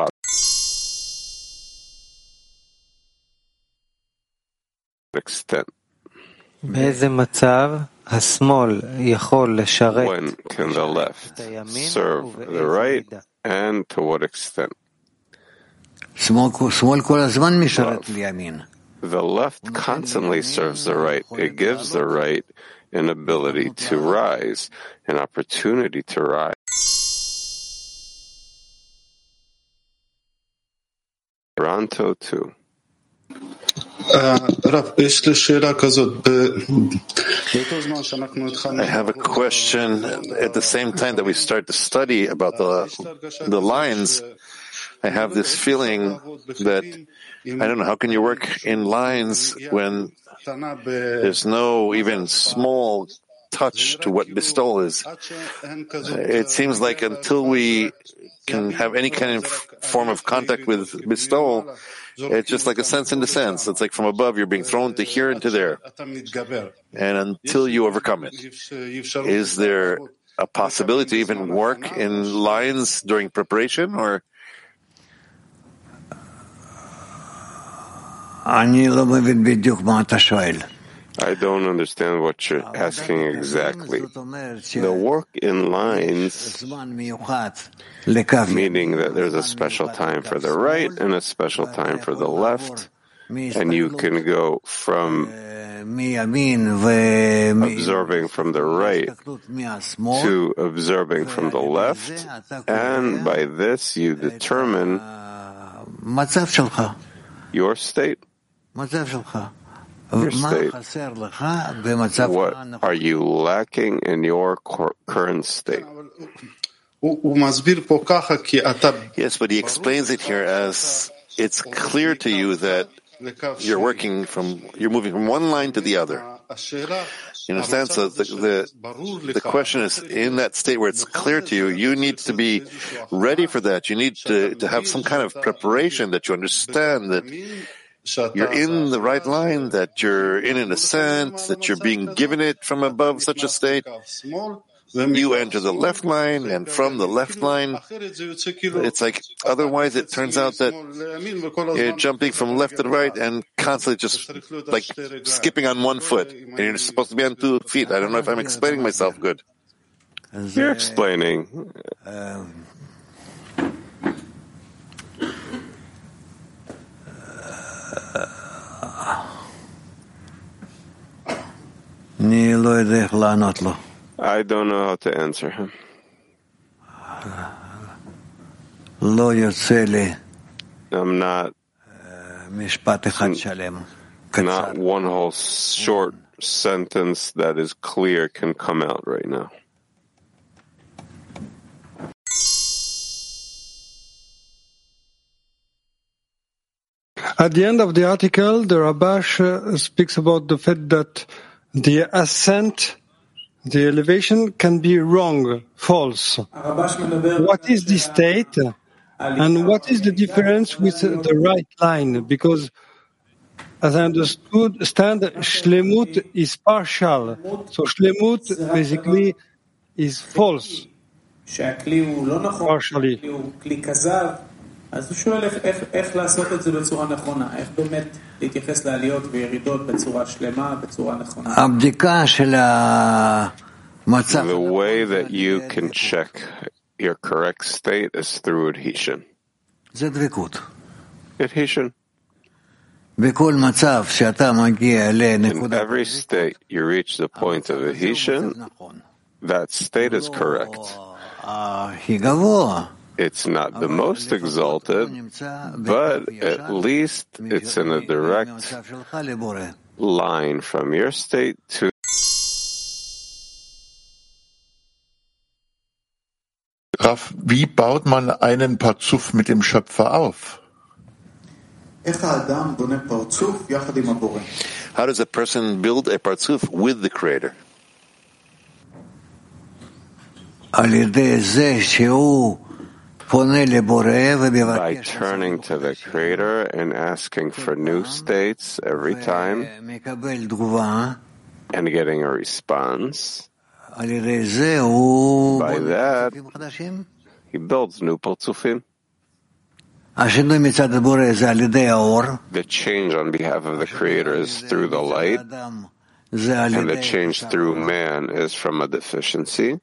Extent. באיזה מצב השמאל יכול לשרת? When can the left serve the right, and to what extent? שמאל כל הזמן משרת לימין. The left constantly serves the right. It gives the right an ability to rise, an opportunity to rise. Toronto too. I have a question. At the same time that we start to study about the the lines, I have this feeling that, I don't know, how can you work in lines when there's no even small touch to what bestowal is? It seems like until we can have any kind of form of contact with bestowal, it's just like a sense in the sense. It's like from above, you're being thrown to here and to there. And until you overcome it, is there a possibility to even work in lines during preparation, or? I don't understand what you're asking exactly. The work in lines, meaning that there's a special time for the right and a special time for the left, and you can go from observing from the right to observing from the left, and by this you determine your state. Your state. What are you lacking in your current state? Yes, but he explains it here as it's clear to you that you're working from, you're moving from one line to the other. You understand? So the, the, the question is, in that state where it's clear to you, you need to be ready for that. You need to, to have some kind of preparation, that you understand that you're in the right line, that you're in an ascent, that you're being given it from above such a state. You enter the left line, and from the left line, it's like, otherwise it turns out that you're jumping from left to the right and constantly just like skipping on one foot, and you're supposed to be on two feet. I don't know if I'm explaining myself good. You're explaining. I don't know how to answer him. I'm not, not one whole short sentence that is clear can come out right now. At the end of the article, the Rabash uh, speaks about the fact that the ascent, the elevation can be wrong, false. What is the state, and what is the difference with the right line? Because, as I understood, stand shlemut is partial, so shlemut basically is false, partially. אז הוא שואל איך, איך, איך לעשות את זה בצורה נכונה, איך באמת להתייחס לעליות וירידות בצורה שלמה, בצורה נכונה. The way that you can check your correct state is through adhesion. Adhesion. In every state you reach the point of adhesion, that state is correct. It's not the most exalted, but at least it's in a direct line from your state to Rav, wie baut man einen Parzuf mit dem Schöpfer auf? How does a person build a parzuf with the Creator? By turning to the Creator and asking for new states every time and getting a response. By that, he builds new parzufim. The change on behalf of the Creator is through the light, and the change through man is from a deficiency.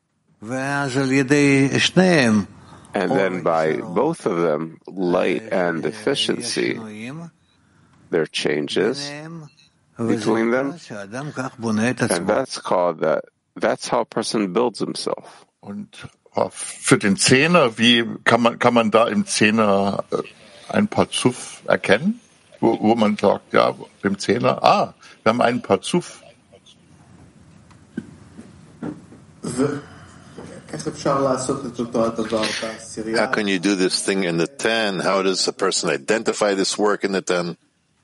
And then by both of them, light and deficiency, there are changes between them. And that's called that. That's how a person builds himself. Und für den Zehner, wie kann man, kann man da im Zehner ein Parzuf erkennen? Wo, wo man sagt, ja, im Zehner, ah, wir haben einen Parzuf. How can you do this thing in the ten? How does a person identify this work in the ten?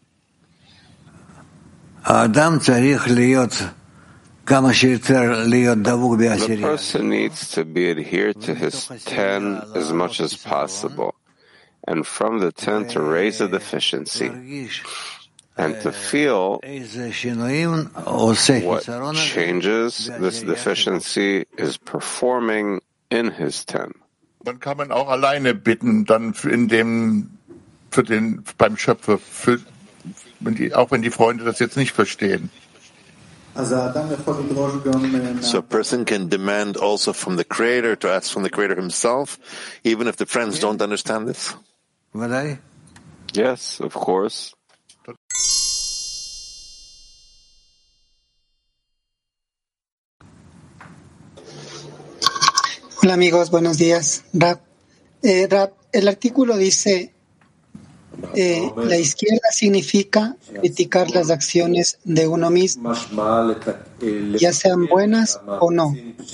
The person needs to be adhered to his ten as much as possible, and from the ten to raise a deficiency, and to feel what changes this deficiency is performing in his ten. Dann kann man auch alleine bitten, dann in dem, für den, beim Schöpfer, für, wenn die, auch wenn die Freunde das jetzt nicht verstehen. So a person can demand also from the Creator, to ask from the Creator himself, even if the friends don't understand this? Yes, of course. Hola amigos, buenos días. Rab, eh, Rab, el artículo dice, eh, la izquierda significa criticar las acciones de uno mismo, ya sean buenas o no.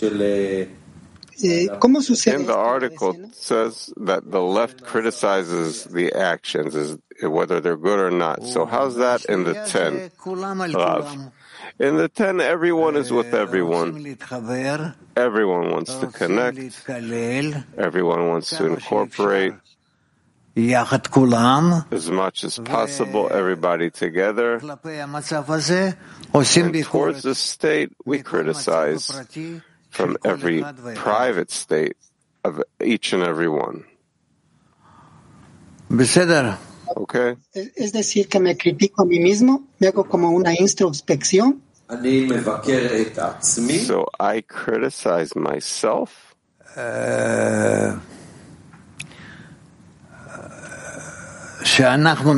Eh, ¿Cómo sucede? In the article it says that the left criticizes the actions, is whether they're good or not. So how's that in the ten? Rav? In the ten, everyone is with everyone. Everyone wants to connect. Everyone wants to incorporate as much as possible, everybody together. And towards this state, we criticize from every private state of each and every one. Okay? Es decir, que me critico a mí mismo, me hago como una introspección. So I criticize myself. Uh, When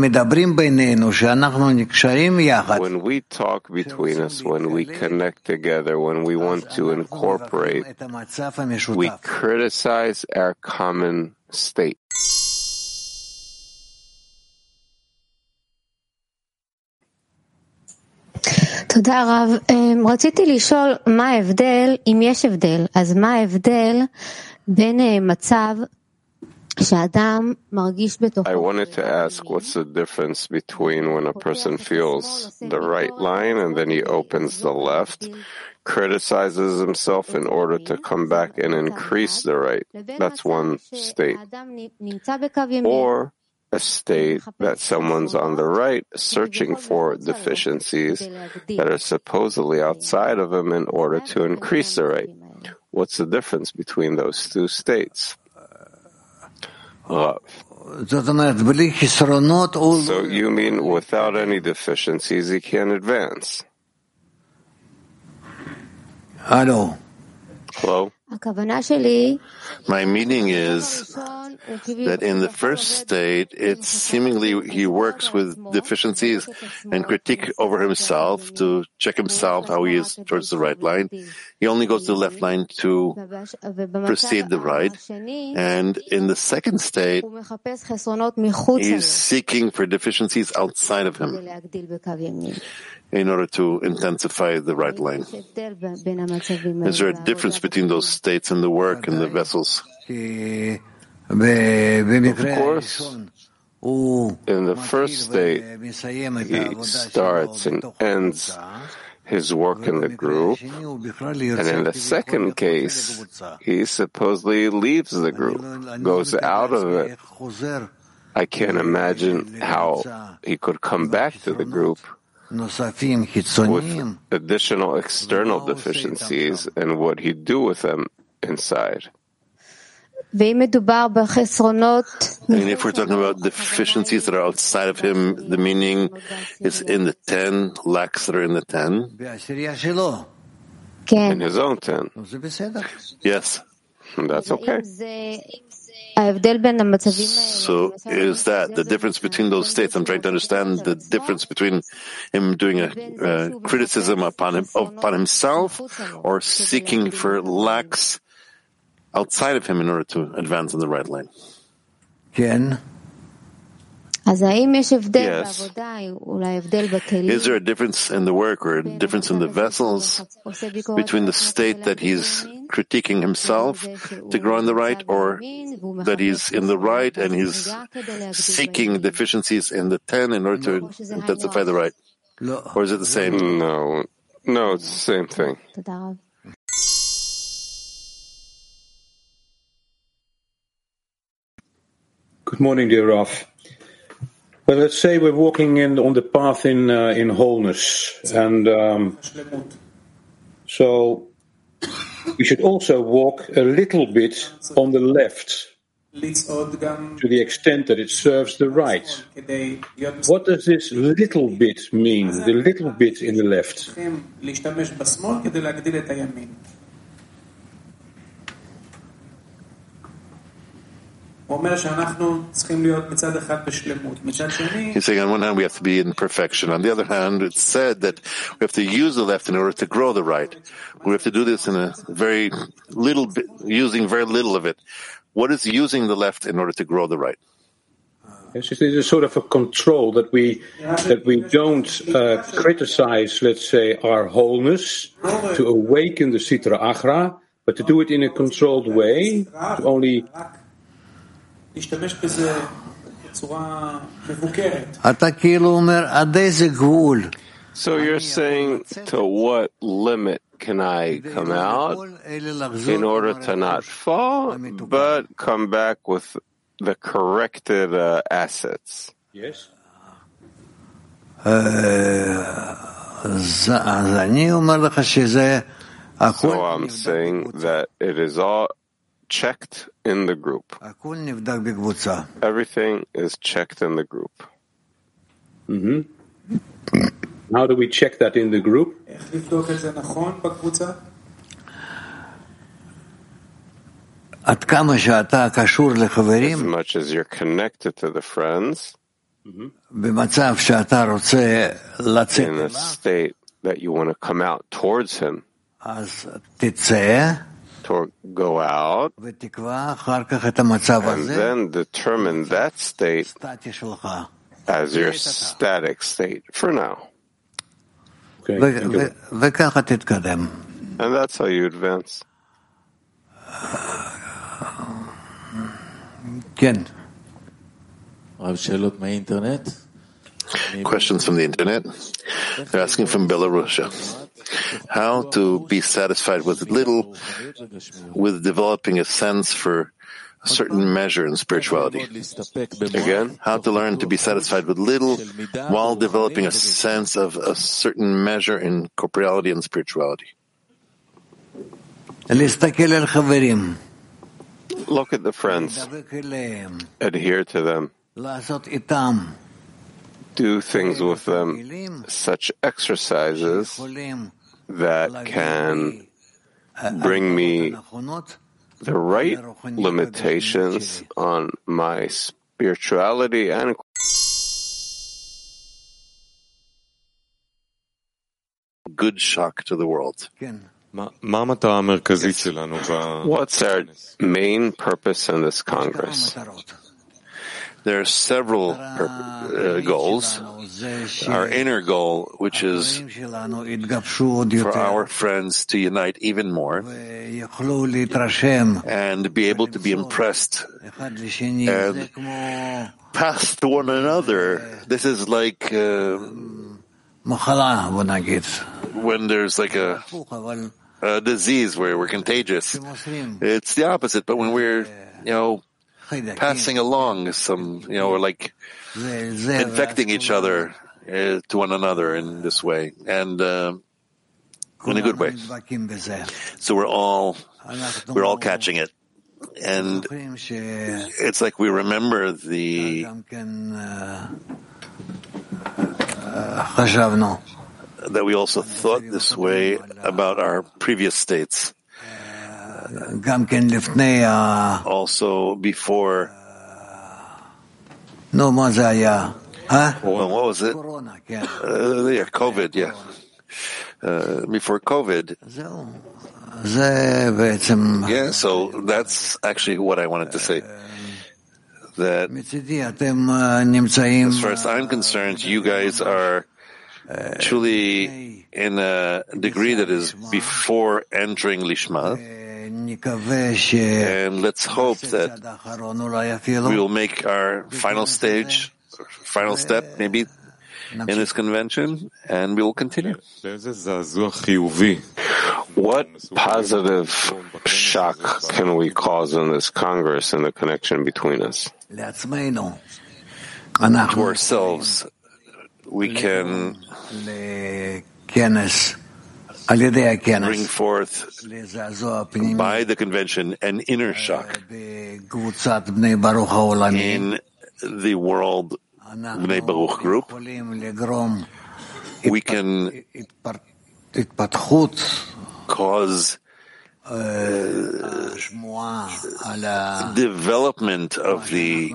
we talk between us, when we connect together, when we want to incorporate, we criticize our common state. תודה רב. רציתי לשאול מה ההבדל, אם יש הבדל, אז מה ההבדל בין מצב I wanted to ask what's the difference between when a person feels the right line and then he opens the left, criticizes himself in order to come back and increase the right. That's one state. Or a state that someone's on the right searching for deficiencies that are supposedly outside of him in order to increase the right. What's the difference between those two states? Rav. So you mean without any deficiencies he can't advance? Hello. Hello? My meaning is that in the first state, it's seemingly he works with deficiencies and critique over himself to check himself how he is towards the right line. He only goes to the left line to precede the right. And in the second state, he's seeking for deficiencies outside of him in order to intensify the right line. Is there a difference between those states in the work and the vessels? Of course. In the first state, he starts and ends his work in the group, and in the second case, he supposedly leaves the group, goes out of it. I can't imagine how he could come back to the group with additional external deficiencies and what he'd do with them inside. And if we're talking about deficiencies that are outside of him, the meaning is in the ten, lacks that are in the ten? In his own ten. Yes. That's okay. So is that the difference between those states? I'm trying to understand the difference between him doing a, a criticism upon him, upon himself, or seeking for lacks outside of him in order to advance on the right line. Ken? Yes. Is there a difference in the work or a difference in the vessels between the state that he's critiquing himself to grow in the right, or that he's in the right and he's seeking deficiencies in the ten in order to intensify the right? Or is it the same? No, no, it's the same thing. Good morning, dear Rav. Well, let's say we're walking in on the path in uh, in wholeness, and um, so we should also walk a little bit on the left, to the extent that it serves the right. What does this little bit mean? The little bit in the left. He's saying on one hand we have to be in perfection. On the other hand, it's said that we have to use the left in order to grow the right. We have to do this in a very little bit, using very little of it. What is using the left in order to grow the right? Yes, it is a sort of a control that we that we don't uh, criticize, let's say, our wholeness to awaken the Sitra Achra, but to do it in a controlled way, to only So you're saying, to what limit can I come out in order to not fall, but come back with the corrected uh, assets? Yes. So I'm saying that it is all checked in the group. Everything is checked in the group. Mm-hmm. How do we check that in the group? As much as you're connected to the friends, mm-hmm. in a state that you want to come out towards him, to go out, and then determine that state as your static state for now. Okay, and that's how you advance. Questions from the internet. They're asking from Belarus. How to be satisfied with little, with developing a sense for a certain measure in spirituality. Again? How to learn to be satisfied with little while developing a sense of a certain measure in corporeality and spirituality. Look at the friends. Adhere to them. Do things with them, such exercises that can bring me the right limitations on my spirituality and good shock to the world. What's our main purpose in this Congress? There are several uh, goals. Our inner goal, which is for our friends to unite even more and be able to be impressed and pass to one another. This is like uh, when there's like a, a disease where we're contagious. It's the opposite, but when we're, you know, passing along some, you know, or like infecting each other uh, to one another in this way, and uh, in a good way. So we're all we're all catching it, and it's like we remember the that we also thought this way about our previous states. Also before, well, what was it? Uh, yeah, COVID, yeah. Uh, before COVID. Yeah, so that's actually what I wanted to say. That as far as I'm concerned, you guys are truly in a degree that is before entering Lishma. And let's hope that we will make our final stage, final step, maybe, in this convention, and we will continue. What positive shock can we cause in this Congress and the connection between us? To ourselves, we can bring forth by the convention an inner shock in the world Bnei Baruch group. We can cause uh, development of the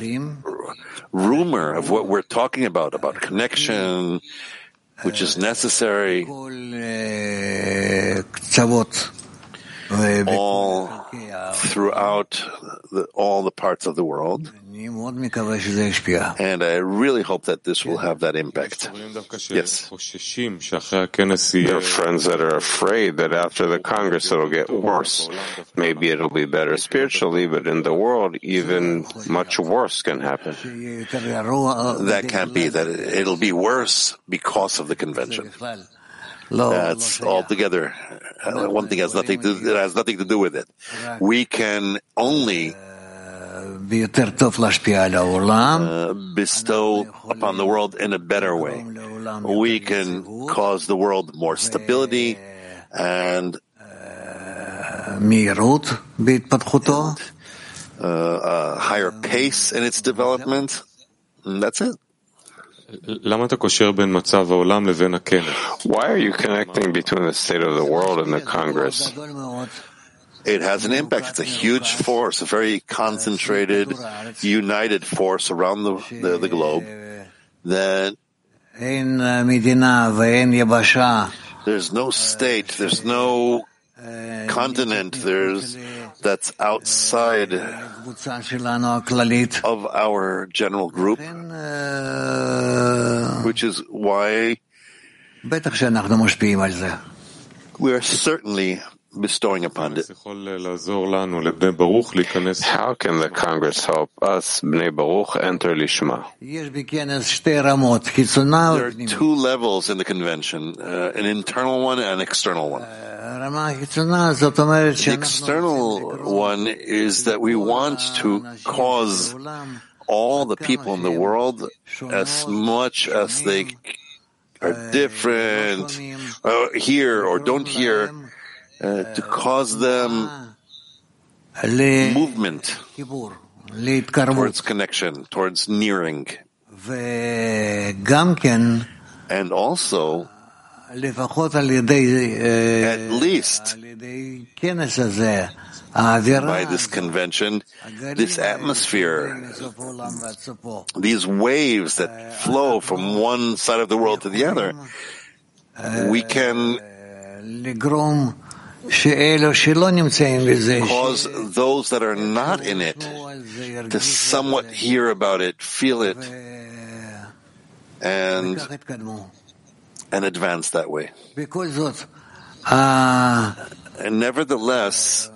rumor of what we're talking about, about connection, which is necessary all throughout the, all the parts of the world. And I really hope that this will have that impact. Yes. There are friends that are afraid that after the Congress it'll get worse. Maybe it'll be better spiritually, but in the world even much worse can happen. That can't be, that it'll be worse because of the convention. That's altogether uh, one thing has nothing to it has nothing to do with it. We can only uh, bestow upon the world in a better way. We can cause the world more stability and uh, a higher pace in its development. And that's it. Why are you connecting between the state of the world and the Congress? It has an impact. It's a huge force, a very concentrated, united force around the, the, the globe that there's no state, there's no continent, there's that's outside of our general group, which is why we are certainly bestowing upon it. How can the Congress help us, Bnei Baruch, enter Lishma? There are two levels in the convention, uh, an internal one and an external one. The external one is that we want to cause all the people in the world, as much as they are different, uh, hear or don't hear, uh, to cause them movement towards connection, towards nearing. And also, at least by this convention, this atmosphere, these waves that flow from one side of the world to the other, we can cause those that are not in it to somewhat hear about it, feel it, and and advance that way. And nevertheless,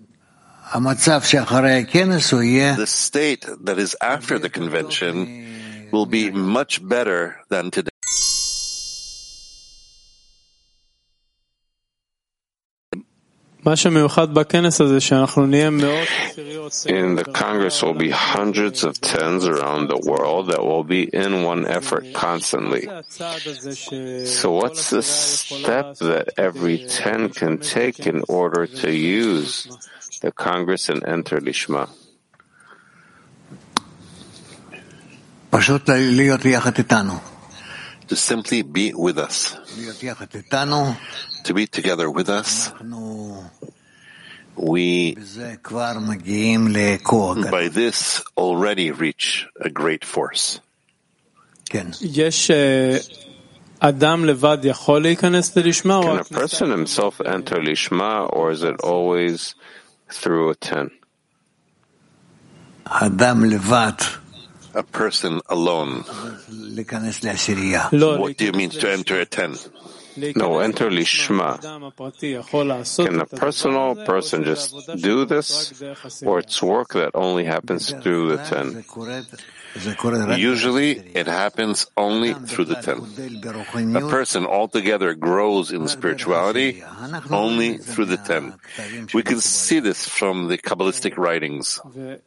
the state that is after the convention will be much better than today. In the Congress will be hundreds of tens around the world that will be in one effort constantly. So what's the step that every ten can take in order to use the Congress and enter Lishma? To simply be with us. To be together with us, we by this already reach a great force. Can a person himself enter Lishma, or is it always through a ten? A person alone. What do you mean to enter a ten? No, enter Lishma. Can a personal person just do this, or it's work that only happens through the ten? Usually, it happens only through the ten. A person altogether grows in spirituality only through the ten. We can see this from the Kabbalistic writings.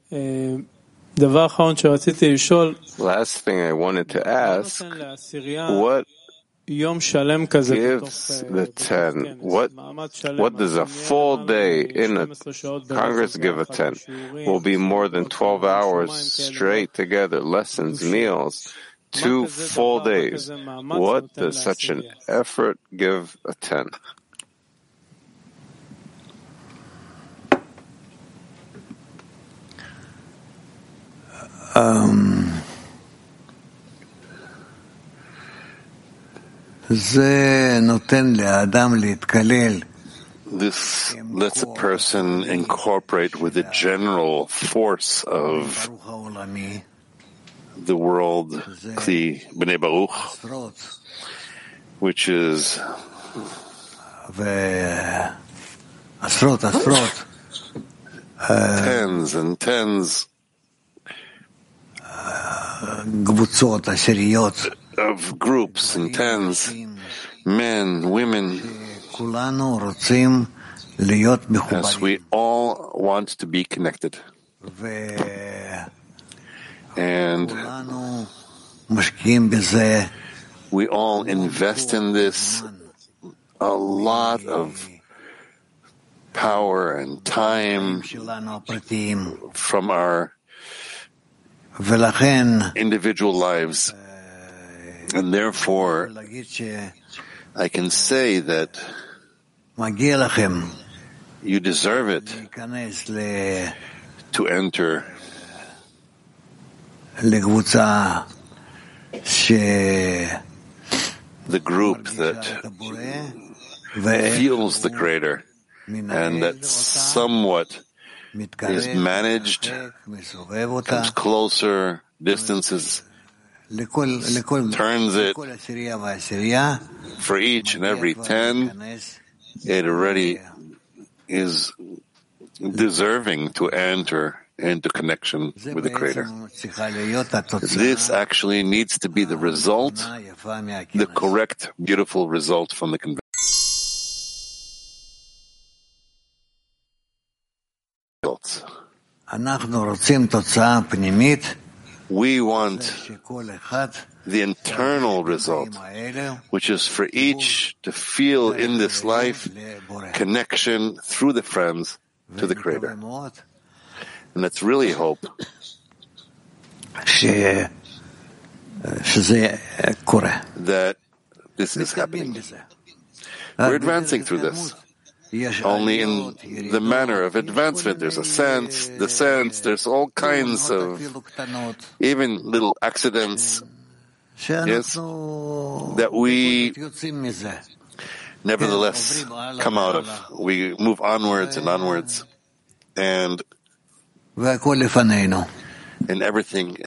Last thing I wanted to ask, what gives the ten? What what does a full day in a Congress give a ten? Will be more than twelve hours straight together, lessons, meals, two full days. What does such an effort give a ten? Um, This lets a person incorporate with the general force of the world, Kli Bnei Baruch, which is tens and tens of groups and tens, men, women, as we all want to be connected. And we all invest in this a lot of power and time from our individual lives. And therefore, I can say that you deserve it to enter the group that feels the Creator and that somewhat is managed, comes closer, distances, turns it for each and every ten. It already is deserving to enter into connection with the Creator. This actually needs to be the result, the correct, beautiful result from the convention. We want the internal result, which is for each to feel in this life connection through the friends to the Creator. And let's really hope that this is happening. We're advancing through this. Only in the manner of advancement, there's a sense, the sense, there's all kinds of, even little accidents, yes, that we nevertheless come out of. We move onwards and onwards, and, and everything